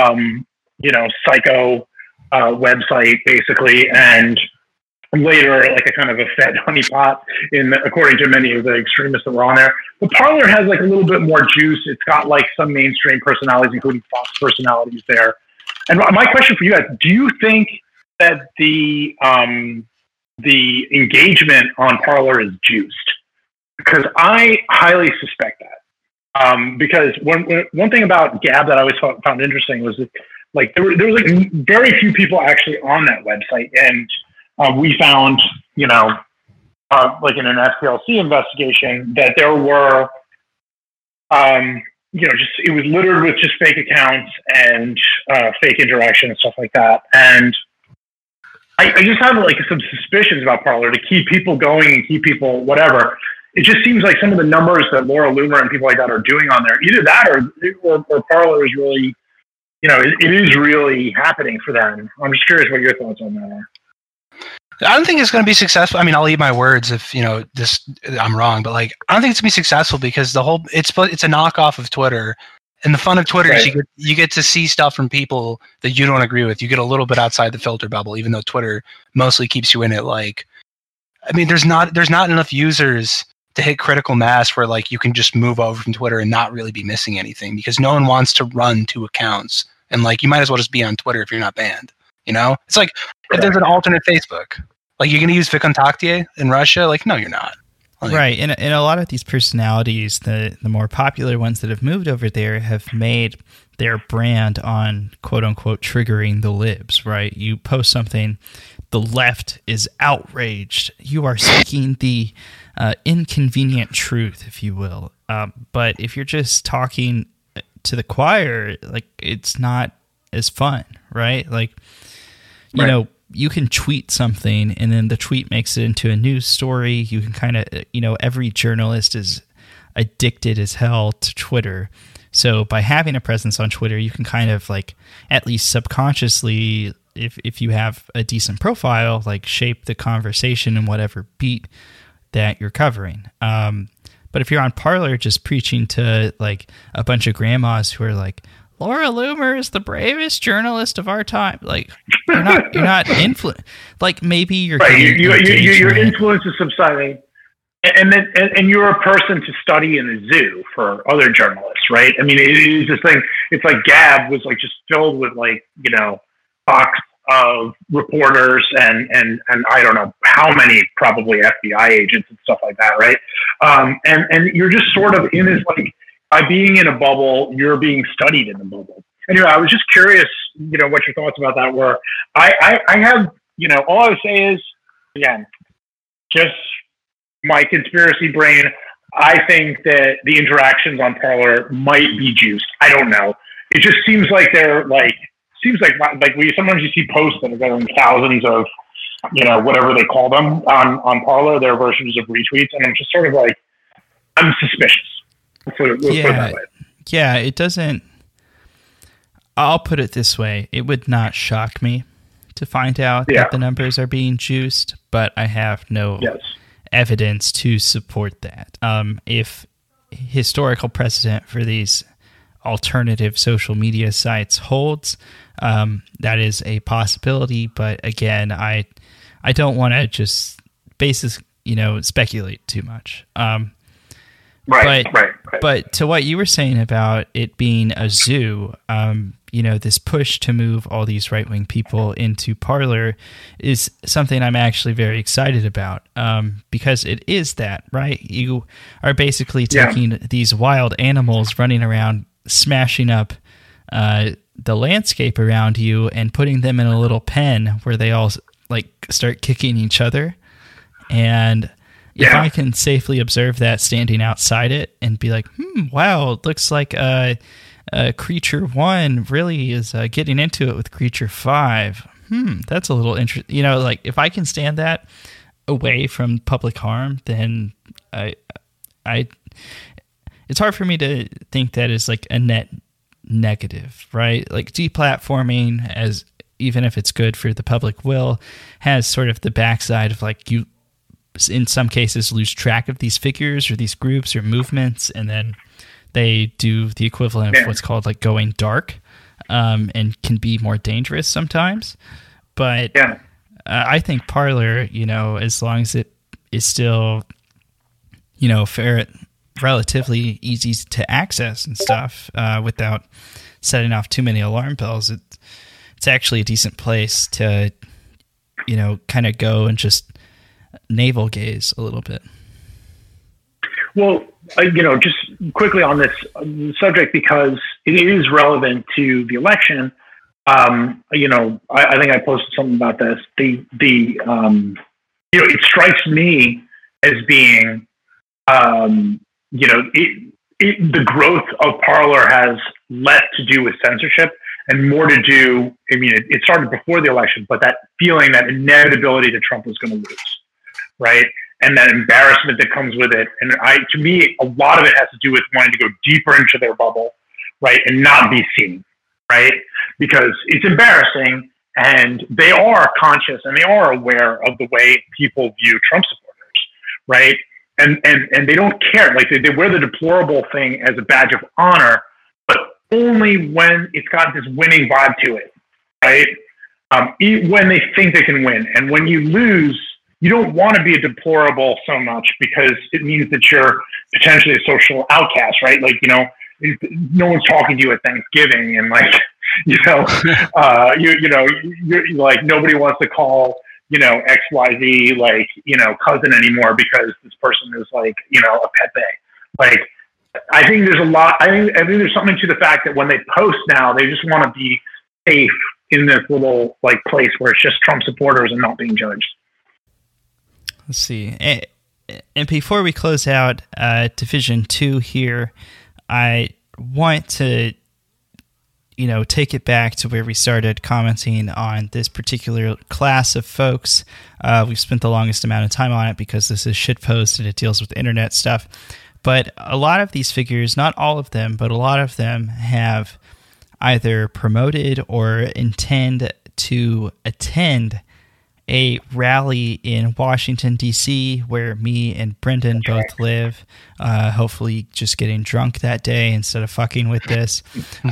psycho website basically, and later like a kind of a Fed honeypot according to many of the extremists that were on there. But Parler has like a little bit more juice. It's got like some mainstream personalities, including Fox personalities there. And my question for you guys: do you think that the engagement on Parler is juiced? Because I highly suspect that. Because one thing about Gab that I always found interesting was that, like there was like very few people actually on that website, and we found like in an FTLC investigation, that there were, just it was littered with just fake accounts and fake interaction and stuff like that. And I just have like some suspicions about Parler to keep people going and keep people whatever. It just seems like some of the numbers that Laura Loomer and people like that are doing on there, either that or Parler is really, it is really happening for them. I'm just curious what your thoughts on that are. I don't think it's going to be successful. I mean, I'll eat my words if I'm wrong, but like I don't think it's going to be successful because it's a knockoff of Twitter, and the fun of Twitter is you get to see stuff from people that you don't agree with. You get a little bit outside the filter bubble, even though Twitter mostly keeps you in it. Like, I mean, there's not enough users to hit critical mass where like you can just move over from Twitter and not really be missing anything because no one wants to run two accounts, and like you might as well just be on Twitter if you're not banned. It's like if there's an alternate Facebook. Like, you're going to use VKontakte in Russia? Like, no, you're not. Like, right. And a lot of these personalities, the more popular ones that have moved over there, have made their brand on, quote-unquote, triggering the libs, right? You post something, the left is outraged. You are seeking the inconvenient truth, if you will. But if you're just talking to the choir, like, it's not as fun, right? Like, you can tweet something and then the tweet makes it into a news story. You can kind of, every journalist is addicted as hell to Twitter. So by having a presence on Twitter, you can kind of like, at least subconsciously, if you have a decent profile, like shape the conversation in whatever beat that you're covering. But if you're on Parler just preaching to like a bunch of grandmas who are like, Laura Loomer is the bravest journalist of our time. Like, you're not influenced. Like, maybe you're right. Your influence is subsiding, and you're a person to study in a zoo for other journalists, right? I mean, it is this thing. It's like Gab was like just filled with like box of reporters and I don't know how many probably FBI agents and stuff like that, right? And you're just sort of in this like. By being in a bubble, you're being studied in the bubble. Anyway, I was just curious, what your thoughts about that were. I have, all I would say is, again, just my conspiracy brain. I think that the interactions on Parler might be juiced. I don't know. It just seems like they're like sometimes you see posts that are getting thousands of, whatever they call them on Parler, their versions of retweets, and I'm just sort of like, I'm suspicious. Yeah, it doesn't. I'll put it this way. It would not shock me to find out that the numbers are being juiced, but I have no evidence to support that. If historical precedent for these alternative social media sites holds, that is a possibility. But again, I don't want to just speculate too much. Right. But to what you were saying about it being a zoo, this push to move all these right-wing people into Parler is something I'm actually very excited about, because it is that, right? You are basically taking these wild animals running around, smashing up the landscape around you and putting them in a little pen where they all like start kicking each other. And if I can safely observe that standing outside it and be like, wow, it looks like Creature 1 really is getting into it with Creature 5. That's a little interesting. Like if I can stand that away from public harm, then it's hard for me to think that is like a net negative, right? Like deplatforming, as even if it's good for the public will, has sort of the backside of like you, in some cases, lose track of these figures or these groups or movements, and then they do the equivalent of what's called like going dark, and can be more dangerous sometimes. But I think Parler, as long as it is still, relatively easy to access and stuff, without setting off too many alarm bells, it's actually a decent place to, kind of go and just navel gaze a little bit. Well, just quickly on this subject, because it is relevant to the election. I think I posted something about this. It strikes me as being, the growth of Parler has less to do with censorship and more to do, it started before the election, but that feeling, that inevitability that Trump was going to lose, right? And that embarrassment that comes with it. And to me, a lot of it has to do with wanting to go deeper into their bubble, right? And not be seen, right? Because it's embarrassing, and they are conscious and they are aware of the way people view Trump supporters, right? And they don't care. Like they wear the deplorable thing as a badge of honor, but only when it's got this winning vibe to it, right? When they think they can win. And when you lose, you don't want to be a deplorable so much because it means that you're potentially a social outcast, right? Like, no one's talking to you at Thanksgiving, and like, you're like, nobody wants to call, XYZ, like, cousin anymore because this person is like, a pet bay. Like, I think there's a lot, I think there's something to the fact that when they post now, they just want to be safe in this little like place where it's just Trump supporters and not being judged. Let's see. And before we close out Division 2 here, I want to, take it back to where we started commenting on this particular class of folks. We've spent the longest amount of time on it because this is shitpost and it deals with internet stuff. But a lot of these figures, not all of them, but a lot of them have either promoted or intend to attend a rally in Washington, D.C., where me and Brendan both live, hopefully just getting drunk that day instead of fucking with this.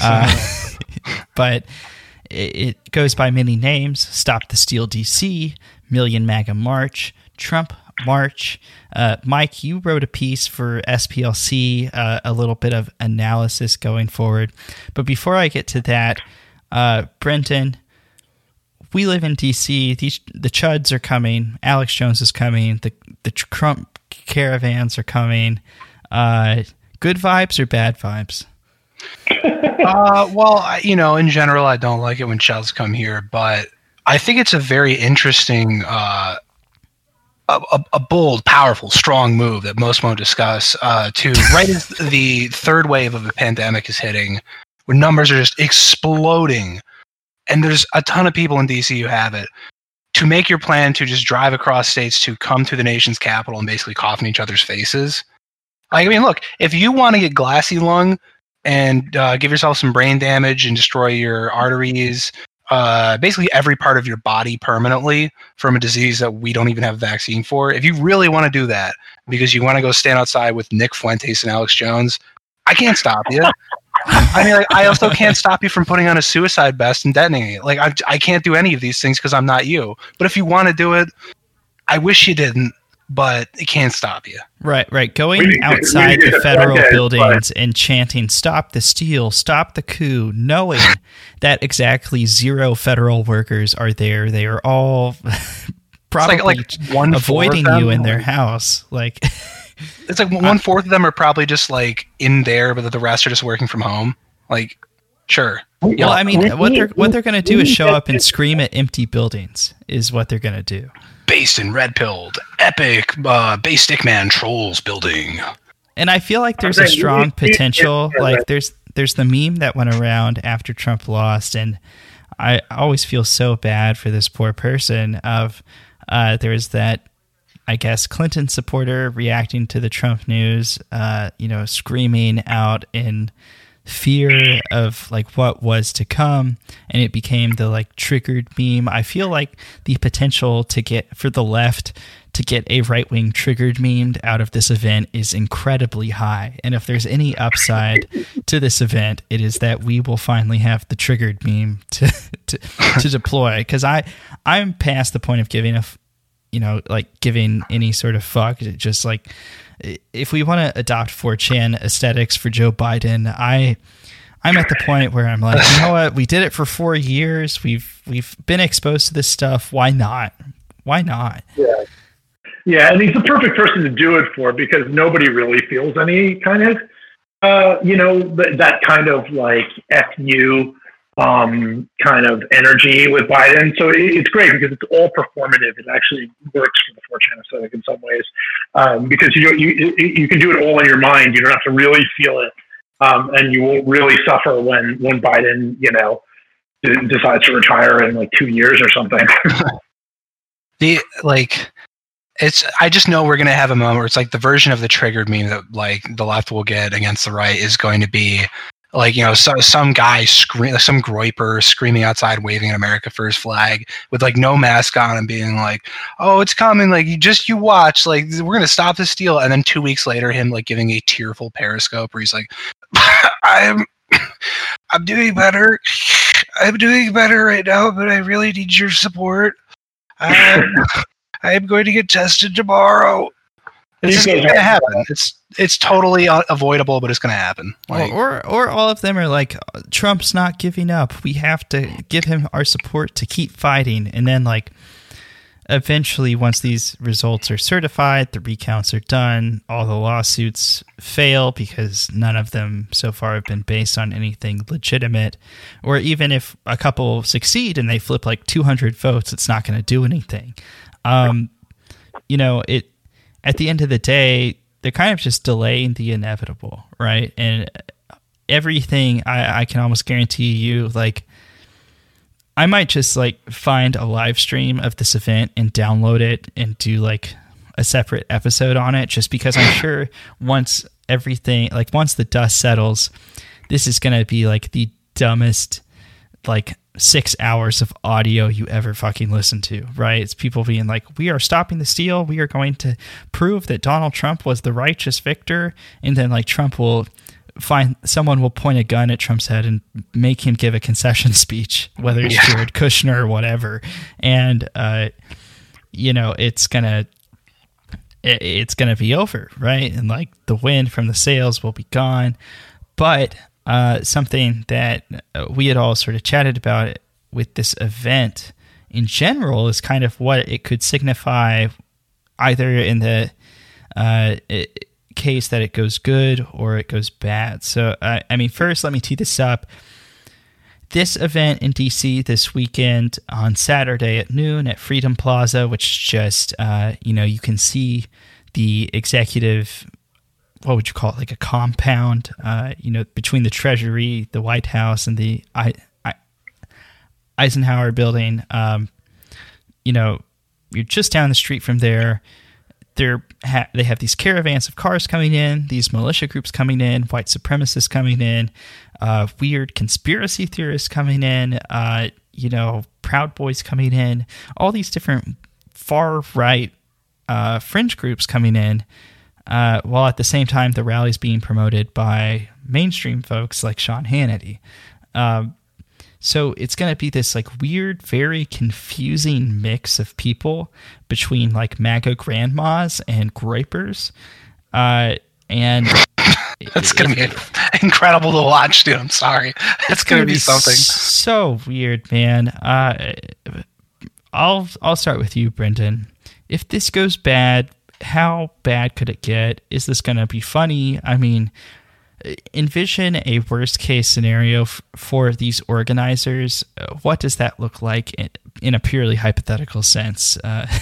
But it goes by many names: Stop the Steal D.C., Million MAGA March, Trump March. Mike, you wrote a piece for SPLC, a little bit of analysis going forward. But before I get to that, Brendan, we live in D.C. The Chuds are coming. Alex Jones is coming. The Trump caravans are coming. Good vibes or bad vibes? Well, in general, I don't like it when Chuds come here, but I think it's a very interesting, a bold, powerful, strong move that most won't discuss. Right as the third wave of the pandemic is hitting, where numbers are just exploding. And there's a ton of people in DC who have it, to make your plan to just drive across states to come to the nation's capital and basically cough in each other's faces. Look, if you want to get glassy lung and give yourself some brain damage and destroy your arteries, basically every part of your body permanently from a disease that we don't even have a vaccine for, if you really want to do that because you want to go stand outside with Nick Fuentes and Alex Jones, I can't stop you. I also can't stop you from putting on a suicide vest and detonating it. Like, I can't do any of these things because I'm not you. But if you want to do it, I wish you didn't, but it can't stop you. Right. Going outside the federal buildings and chanting, "Stop the steal, stop the coup," knowing that exactly zero federal workers are there. They are all probably like avoiding you in their house. Like... It's like 1/4 of them are probably just like in there, but the rest are just working from home. Like, sure. Well, what they're going to do is show up and scream at empty buildings. Is what they're going to do. Based in red pilled, epic base stickman trolls building. And I feel like there's a strong potential. Like there's the meme that went around after Trump lost, and I always feel so bad for this poor person. Of there's that, I guess, Clinton supporter reacting to the Trump news, screaming out in fear of like what was to come, and it became the like triggered meme. I feel like the potential for the left to get a right-wing triggered memed out of this event is incredibly high. And if there's any upside to this event, it is that we will finally have the triggered meme to deploy. Because I'm past the point of giving giving any sort of fuck. Just like, if we want to adopt 4chan aesthetics for Joe Biden, I'm at the point where I'm like, you know what? We did it for 4 years. We've been exposed to this stuff. Why not? Yeah, and he's the perfect person to do it for, because nobody really feels any kind of, that kind of like FU kind of energy with Biden. So it's great because it's all performative. It actually works for the 4chan aesthetic in some ways, because you can do it all in your mind. You don't have to really feel it, and you won't really suffer when Biden, decides to retire in like 2 years or something. I just know we're going to have a moment where it's like the version of the triggered meme that like the left will get against the right is going to be like, some guy some groiper screaming outside, waving an America First flag with like no mask on and being like, "Oh, it's coming. Like you watch, like we're going to stop this deal." And then 2 weeks later, him like giving a tearful Periscope where he's like, I'm doing better. I'm doing better right now, but I really need your support. I am going to get tested tomorrow. It's going to happen. It's totally avoidable, but it's going to happen. Like, or all of them are like, Trump's not giving up. We have to give him our support to keep fighting. And then, like, eventually, once these results are certified, the recounts are done, all the lawsuits fail because none of them so far have been based on anything legitimate. Or even if a couple succeed and they flip like 200 votes, it's not going to do anything. At the end of the day, they're kind of just delaying the inevitable, right? And everything, I can almost guarantee you, like, I might just like find a live stream of this event and download it and do like a separate episode on it, just because I'm sure once the dust settles, this is going to be like the dumbest, like 6 hours of audio you ever fucking listen to, right? It's people being like, we are stopping the steal. We are going to prove that Donald Trump was the righteous victor. And then like someone will point a gun at Trump's head and make him give a concession speech, whether it's Jared Kushner or whatever. And, it's gonna be over, right? And like the wind from the sails will be gone. But something that we had all sort of chatted about with this event in general is kind of what it could signify, either in the case that it goes good or it goes bad. So, first, let me tee this up. This event in DC this weekend on Saturday at noon at Freedom Plaza, which just, you can see the executive, what would you call it, like a compound, between the Treasury, the White House, and the Eisenhower building. You're just down the street from there. They have these caravans of cars coming in, these militia groups coming in, white supremacists coming in, weird conspiracy theorists coming in, Proud Boys coming in, all these different far-right fringe groups coming in, while at the same time the rally's being promoted by mainstream folks like Sean Hannity. So it's going to be this like weird, very confusing mix of people between like MAGA grandmas and groypers. And it's going to be incredible to watch, dude. I'm sorry. It's going to be something so weird, man. I'll start with you, Brendan. If this goes bad, how bad could it get? Is this going to be funny? I mean, envision a worst case scenario for these organizers. What does that look like in a purely hypothetical sense? I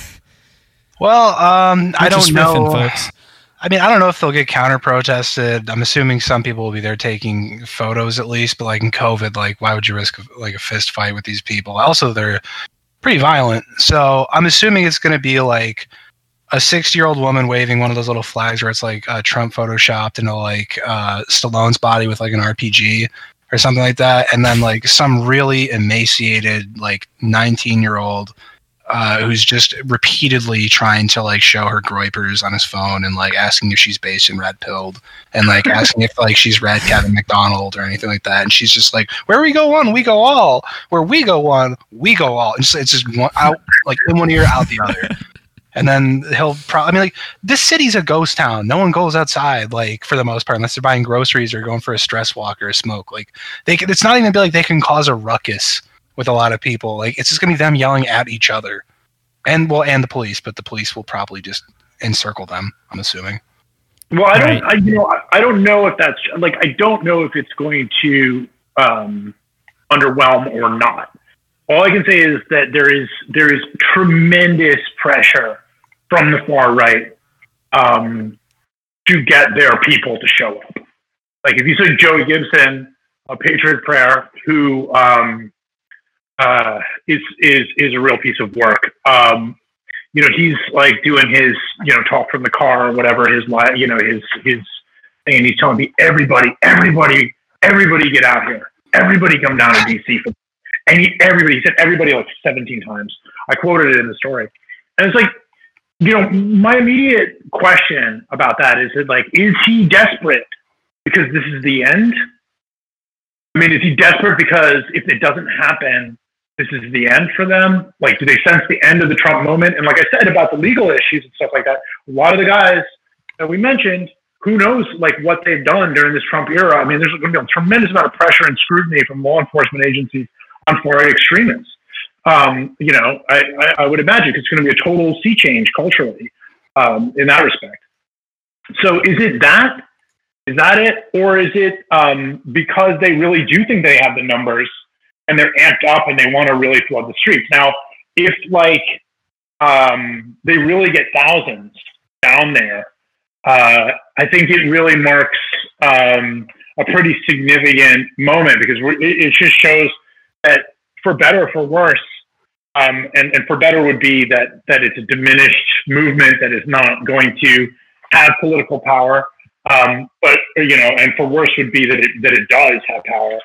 don't know. Folks. I don't know if they'll get counter protested. I'm assuming some people will be there taking photos at least, but like in COVID, like why would you risk like a fist fight with these people? Also, they're pretty violent. So I'm assuming it's going to be like a 60-year-old woman waving one of those little flags where it's like Trump photoshopped into like Stallone's body with like an RPG or something like that. And then like some really emaciated like 19-year-old who's just repeatedly trying to like show her groypers on his phone and like asking if she's based in red pilled and like asking if like she's read Kevin McDonald or anything like that. And she's just like, where we go one, we go all. Where we go one, we go all. And it's just one out, like in one ear, out the other. And then he'll probably, this city's a ghost town. No one goes outside, like, for the most part, unless they're buying groceries or going for a stress walk or a smoke. Like, it's not even gonna be like they can cause a ruckus with a lot of people. Like, it's just gonna be them yelling at each other, and the police. But the police will probably just encircle them, I'm assuming. Well, I don't know if that's like, I don't know if it's going to underwhelm or not. All I can say is that there is tremendous pressure from the far right to get their people to show up. Like if you said Joey Gibson, a Patriot Prayer, who is a real piece of work. He's like doing his talk from the car or whatever, his thing, and he's telling me everybody get out here, everybody come down to DC and he said everybody like 17 times. I quoted it in the story, and it's like, my immediate question about that is he desperate because this is the end? I mean, is he desperate because if it doesn't happen, this is the end for them? Like, do they sense the end of the Trump moment? And like I said about the legal issues and stuff like that, a lot of the guys that we mentioned, who knows like what they've done during this Trump era? I mean, there's going to be a tremendous amount of pressure and scrutiny from law enforcement agencies on far-right extremists. I would imagine it's going to be a total sea change culturally in that respect. So is it that? Is that it? Or is it because they really do think they have the numbers and they're amped up and they want to really flood the streets? Now, if they really get thousands down there, I think it really marks a pretty significant moment, because it just shows that for better or for worse, and for better would be that it's a diminished movement that is not going to have political power. And for worse would be that it does have power.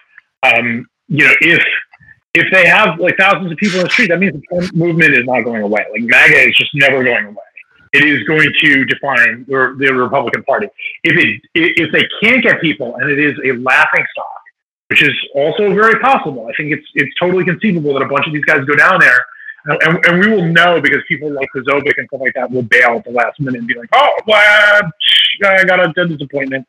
If they have like thousands of people in the street, that means the Trump movement is not going away. Like MAGA is just never going away. It is going to define the Republican Party. If they can't get people, and it is a laughing stock, which is also very possible. I think it's totally conceivable that a bunch of these guys go down there, and we will know because people like Kozovic and stuff like that will bail at the last minute and be like, "Oh, well, I got a disappointment."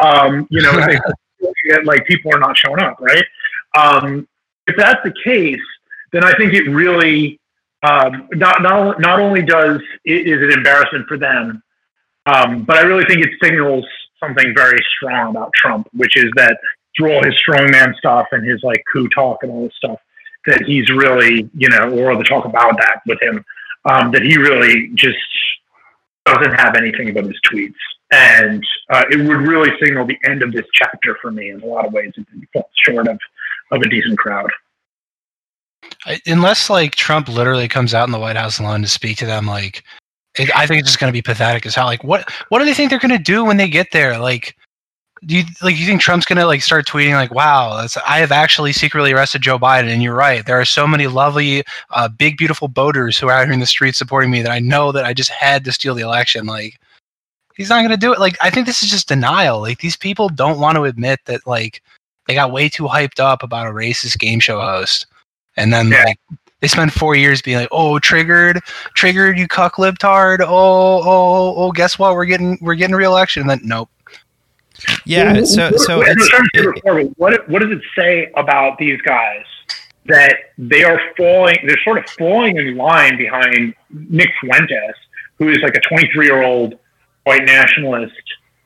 Like people are not showing up, right? If that's the case, then I think it really not only is it embarrassment for them, but I really think it signals something very strong about Trump, which is that through all his strongman stuff and his like coup talk and all this stuff, that he's really, or the talk about that with him, that he really just doesn't have anything but his tweets. And it would really signal the end of this chapter for me in a lot of ways. It falls short of a decent crowd. Unless like Trump literally comes out in the White House alone to speak to them, I think it's just going to be pathetic as hell. Like, what do they think they're going to do when they get there? Like, do you think Trump's going to like start tweeting like, "Wow, I have actually secretly arrested Joe Biden," and you're right, there are so many lovely, big, beautiful voters who are out here in the streets supporting me that I know that I just had to steal the election. Like, he's not going to do it. Like, I think this is just denial. Like, these people don't want to admit that like they got way too hyped up about a racist game show host. And then like they spend 4 years being like, "Oh, triggered, you cuck libtard. Oh, guess what? We're getting a re-election." And then nope. Yeah. So what does it say about these guys that they are falling? They're sort of falling in line behind Nick Fuentes, who is like a 23-year-old white nationalist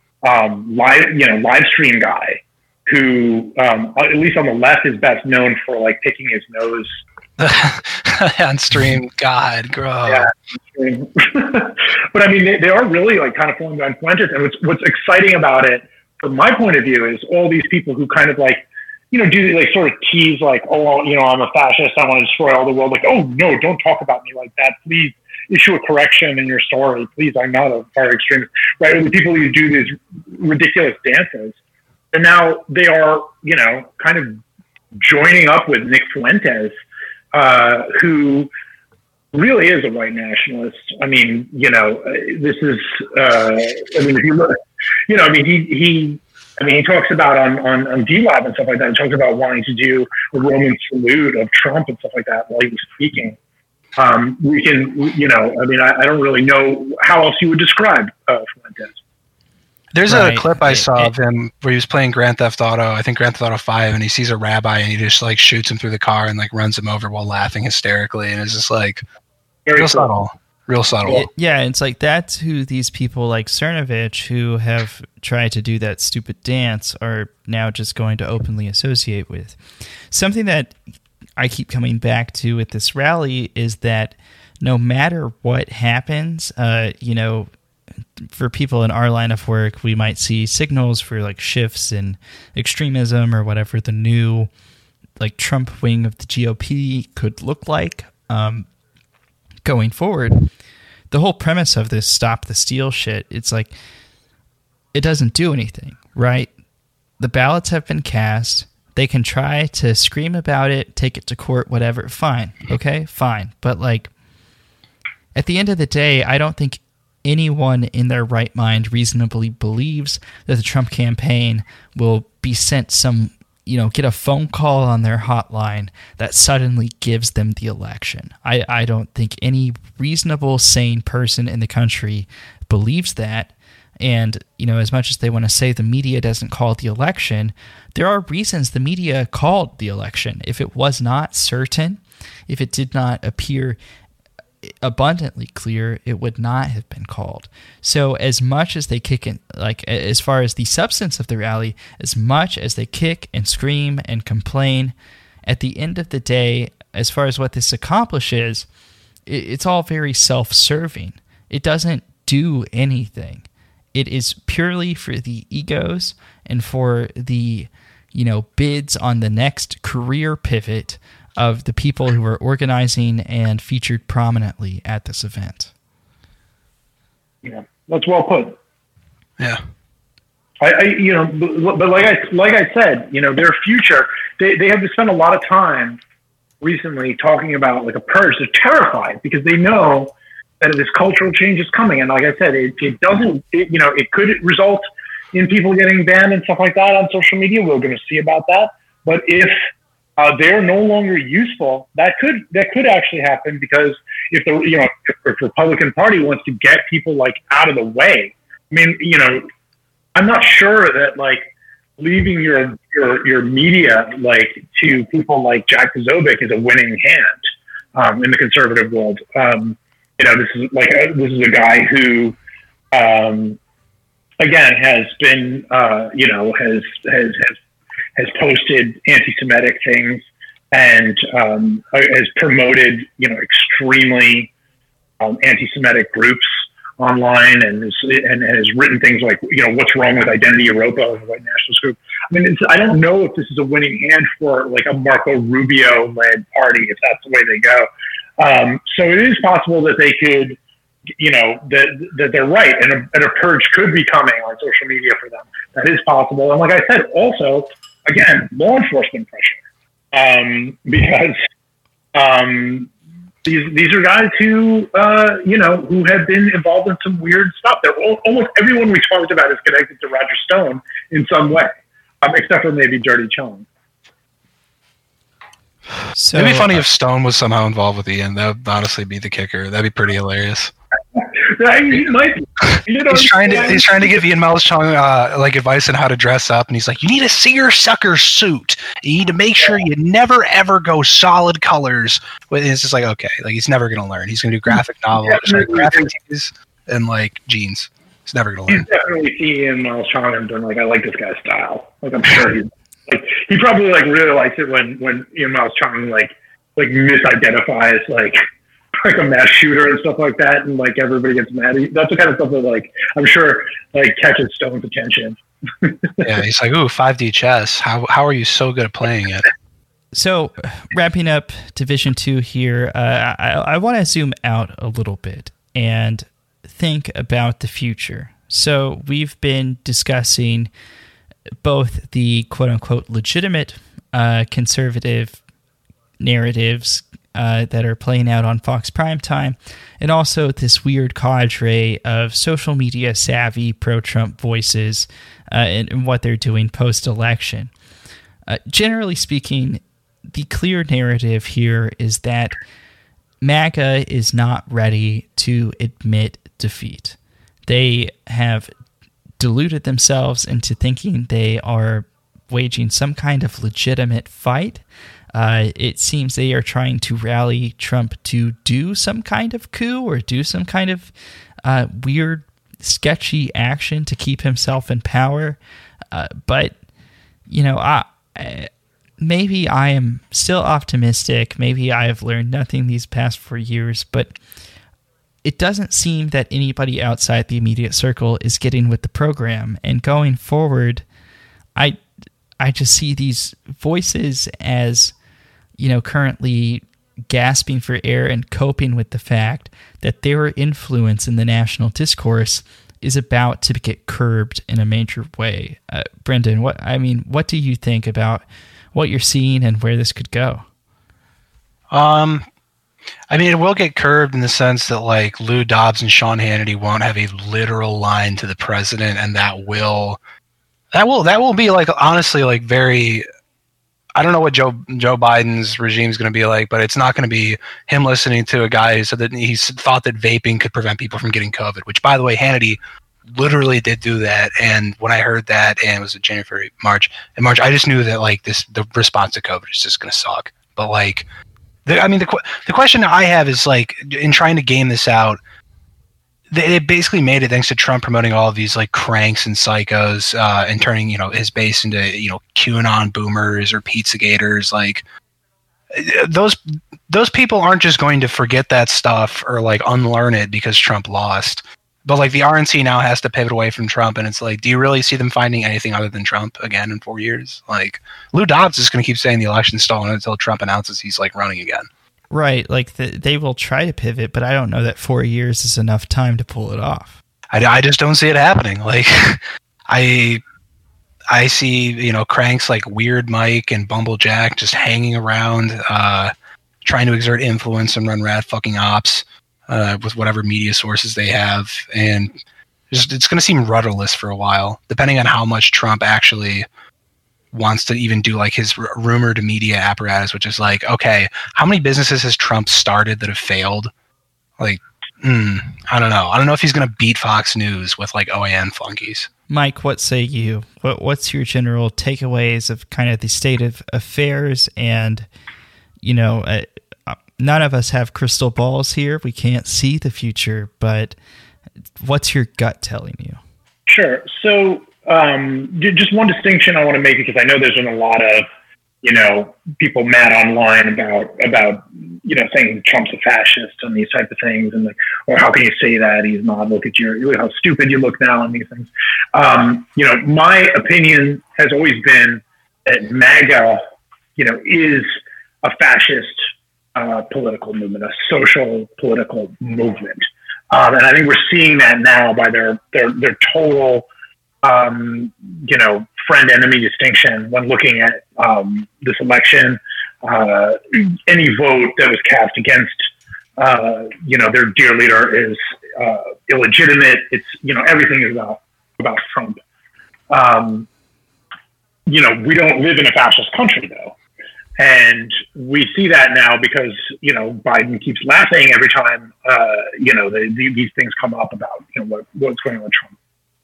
live stream guy, who, at least on the left, is best known for like picking his nose on stream. God, gross. Yeah. But I mean, they are really like kind of falling behind Fuentes. And what's exciting about it, from my point of view, is all these people who kind of like, do like sort of tease like, "Oh, I'm a fascist. I want to destroy all the world." Like, "Oh no, don't talk about me like that. Please issue a correction in your story. Please, I'm not a far extremist." Right? And the people who do these ridiculous dances. And now they are, kind of joining up with Nick Fuentes, who really is a white nationalist. I mean, this is, if you look, he talks about on DLab and stuff like that. He talks about wanting to do a Roman salute of Trump and stuff like that while he was speaking. We can, I don't really know how else you would describe Fuentes. There's a clip I saw of him where he was playing Grand Theft Auto, I think Grand Theft Auto 5, and he sees a rabbi and he just like shoots him through the car and like runs him over while laughing hysterically. And it's just like, real subtle. Real subtle. It's like that's who these people like Cernovich, who have tried to do that stupid dance, are now just going to openly associate with. Something that I keep coming back to with this rally is that no matter what happens, for people in our line of work, we might see signals for like shifts in extremism or whatever the new like Trump wing of the GOP could look like going forward. The whole premise of this stop the steal shit, it's like it doesn't do anything, right? The ballots have been cast. They can try to scream about it, take it to court, whatever. Fine. Okay, fine. But like at the end of the day, I don't think anyone in their right mind reasonably believes that the Trump campaign will be sent some, get a phone call on their hotline that suddenly gives them the election. I don't think any reasonable, sane person in the country believes that. And, as much as they want to say the media doesn't call the election, there are reasons the media called the election. If it was not certain, if it did not appear abundantly clear, it would not have been called. So as much as they kick in, like as far as the substance of the rally, as much as they kick and scream and complain, at the end of the day, as far as what this accomplishes, it's all very self-serving. It doesn't do anything. It is purely for the egos and for the, bids on the next career pivot of the people who are organizing and featured prominently at this event. Yeah, that's well put. Yeah. But like I said, their future, they have to spend a lot of time recently talking about like a purge. They're terrified because they know that this cultural change is coming. And like I said, it could result in people getting banned and stuff like that on social media. We're going to see about that. But if they're no longer useful, that could actually happen, because if the Republican Party wants to get people like out of the way, I mean, I'm not sure that like leaving your media like to people like Jack Posobiec is a winning hand in the conservative world. This is a guy who again has been has posted anti-Semitic things and has promoted, extremely anti-Semitic groups online, and has written things like, what's wrong with Identity Europa, the white nationalist group. I mean, I don't know if this is a winning hand for like a Marco Rubio-led party, if that's the way they go. So it is possible that they could, that they're right, and a purge could be coming on social media for them. That is possible. And like I said, also, again, law enforcement pressure, because these are guys who who have been involved in some weird stuff. They're almost everyone we talked about is connected to Roger Stone in some way, except for maybe Dirty Chong. So, it'd be funny if Stone was somehow involved with Ian. That would honestly be the kicker. That'd be pretty hilarious. He might be. He's trying to give Ian Miles Chong like advice on how to dress up, and he's like, "You need a seersucker suit. You need to make sure you never ever go solid colors." And it's just like, okay, like he's never gonna learn. He's gonna do graphic novels, graphic tees, and like jeans. He's never gonna learn. He's definitely see Ian Miles Chong and been like, "I like this guy's style." Like I'm sure he's like he probably like really likes it when Ian Miles Chong like misidentifies like a mass shooter and stuff like that, and like everybody gets mad. That's the kind of stuff that like I'm sure like catches Stone's attention. Yeah, he's like, "Ooh, 5D chess. How are you so good at playing it?" So, wrapping up Division 2 here, I want to zoom out a little bit and think about the future. So, we've been discussing both the quote-unquote legitimate conservative narratives that are playing out on Fox Primetime, and also this weird cadre of social media savvy pro-Trump voices and what they're doing post-election. Generally speaking, the clear narrative here is that MAGA is not ready to admit defeat. They have deluded themselves into thinking they are waging some kind of legitimate fight It seems they are trying to rally Trump to do some kind of coup or do some kind of weird, sketchy action to keep himself in power. But, maybe I am still optimistic. Maybe I have learned nothing these past 4 years, but it doesn't seem that anybody outside the immediate circle is getting with the program. And going forward, I just see these voices as, currently gasping for air and coping with the fact that their influence in the national discourse is about to get curbed in a major way. Brendan, what do you think about what you're seeing and where this could go? It will get curbed in the sense that like Lou Dobbs and Sean Hannity won't have a literal line to the president, and that will be like, honestly, like very, I don't know what Joe Biden's regime is going to be like, but it's not going to be him listening to a guy who said that he thought that vaping could prevent people from getting COVID, which, by the way, Hannity literally did do that. And when I heard that, and it was January, March, I just knew that like the response to COVID is just going to suck. But like, the question I have is like, in trying to game this out, they basically made it thanks to Trump promoting all of these like cranks and psychos and turning his base into QAnon boomers or Pizzagators. Like those people aren't just going to forget that stuff or like unlearn it because Trump lost. But like the RNC now has to pivot away from Trump, and it's like, do you really see them finding anything other than Trump again in 4 years? Like Lou Dobbs is going to keep saying the election's stolen until Trump announces he's like running again. Right, like they will try to pivot, but I don't know that 4 years is enough time to pull it off. I just don't see it happening. Like, I see, cranks like Weird Mike and Bumblejack just hanging around, trying to exert influence and run rad fucking ops with whatever media sources they have, and it's going to seem rudderless for a while, depending on how much Trump actually wants to even do like his rumored media apparatus, which is like, okay, how many businesses has Trump started that have failed? Like, I don't know. I don't know if he's going to beat Fox News with like OAN flunkies. Mike, what say you? What's your general takeaways of kind of the state of affairs? And, none of us have crystal balls here. We can't see the future, but what's your gut telling you? Sure. So, just one distinction I want to make, because I know there's been a lot of, people mad online about saying Trump's a fascist and these type of things, and like, or how can you say that he's not? Look at how stupid you look now, and these things. My opinion has always been that MAGA, is a fascist political movement, a social political movement, and I think we're seeing that now by their total friend-enemy distinction when looking at this election. Any vote that was cast against, their dear leader is illegitimate. It's, everything is about Trump. We don't live in a fascist country, though. And we see that now because, Biden keeps laughing every time, these things come up about, what's going on with Trump.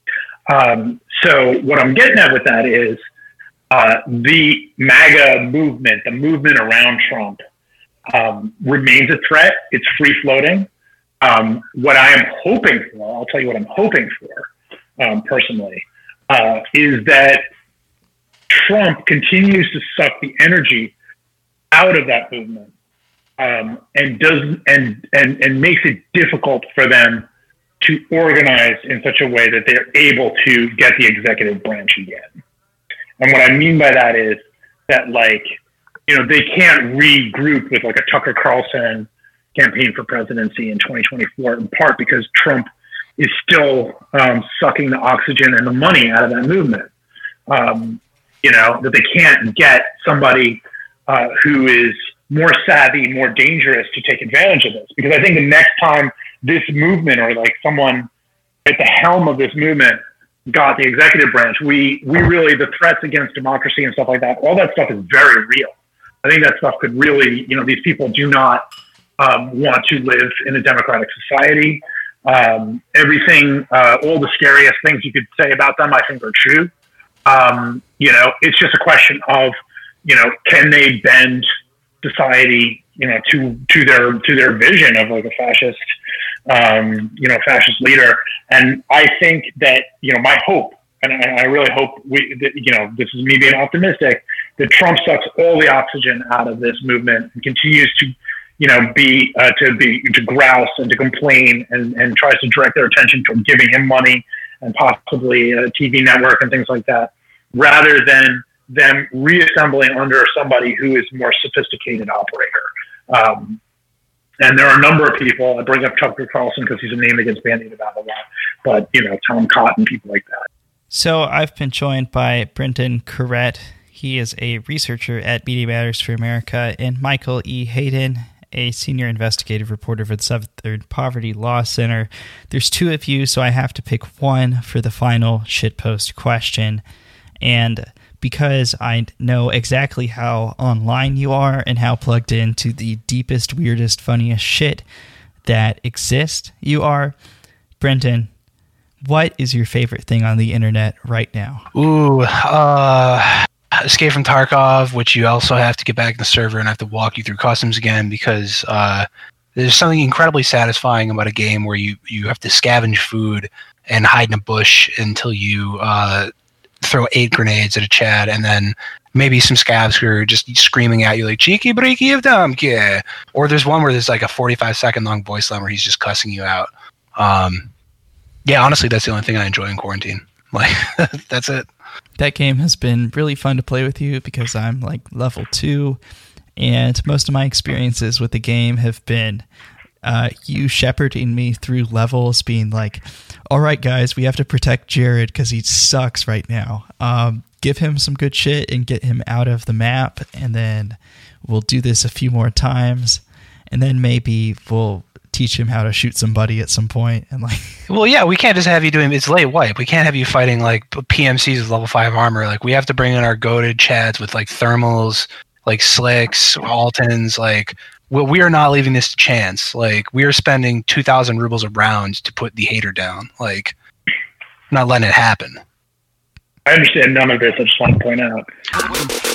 So what I'm getting at with that is the MAGA movement, the movement around Trump, remains a threat. It's free floating. What I am hoping for, I'll tell you what I'm hoping for personally, is that Trump continues to suck the energy out of that movement, and makes it difficult for them to organize in such a way that they're able to get the executive branch again. And what I mean by that is that, they can't regroup with like a Tucker Carlson campaign for presidency in 2024, in part because Trump is still sucking the oxygen and the money out of that movement. That they can't get somebody who is more savvy, more dangerous to take advantage of this. Because I think the next time this movement, or like someone at the helm of this movement, got the executive branch, we really, the threats against democracy and stuff like that, all that stuff is very real. I think that stuff could really, these people do not want to live in a democratic society. Everything, all the scariest things you could say about them, I think are true. It's just a question of, can they bend society, to their vision of like a fascist, fascist leader? And I think that, my hope, and I really hope this is me being optimistic, that Trump sucks all the oxygen out of this movement and continues to, to grouse and to complain and tries to direct their attention to giving him money and possibly a TV network and things like that, rather than them reassembling under somebody who is more sophisticated operator. And there are a number of people, I bring up Tucker Carlson because he's a name that gets bandied about a lot, but, Tom Cotton, people like that. So I've been joined by Brendan Corrett. He is a researcher at Media Matters for America, and Michael E. Hayden, a senior investigative reporter for the Southern Poverty Law Center. There's two of you, so I have to pick one for the final shitpost question. And because I know exactly how online you are and how plugged into the deepest, weirdest, funniest shit that exists you are, Brendan, what is your favorite thing on the internet right now? Escape from Tarkov, which you also have to get back in the server and I have to walk you through customs again, because there's something incredibly satisfying about a game where you have to scavenge food and hide in a bush until you throw 8 grenades at a Chad, and then maybe some scavs who are just screaming at you like cheeky breaky of dumb, or there's one where there's like a 45-second long voice line where he's just cussing you out. Yeah, honestly, that's the only thing I enjoy in quarantine. Like, that's it. That game has been really fun to play with you because I'm like level 2, and most of my experiences with the game have been you shepherding me through levels, being like, all right, guys, we have to protect Jared because he sucks right now. Give him some good shit and get him out of the map, and then we'll do this a few more times, and then maybe we'll teach him how to shoot somebody at some point. And like, well, yeah, we can't just have you doing it's late wipe. We can't have you fighting like PMCs with level 5 armor. Like, we have to bring in our goated Chads with like thermals, like slicks, Altons. Like, we are not leaving this to chance. Like, we are spending 2,000 rubles a round to put the hater down. Like, not letting it happen. I understand none of this. I just want to point out.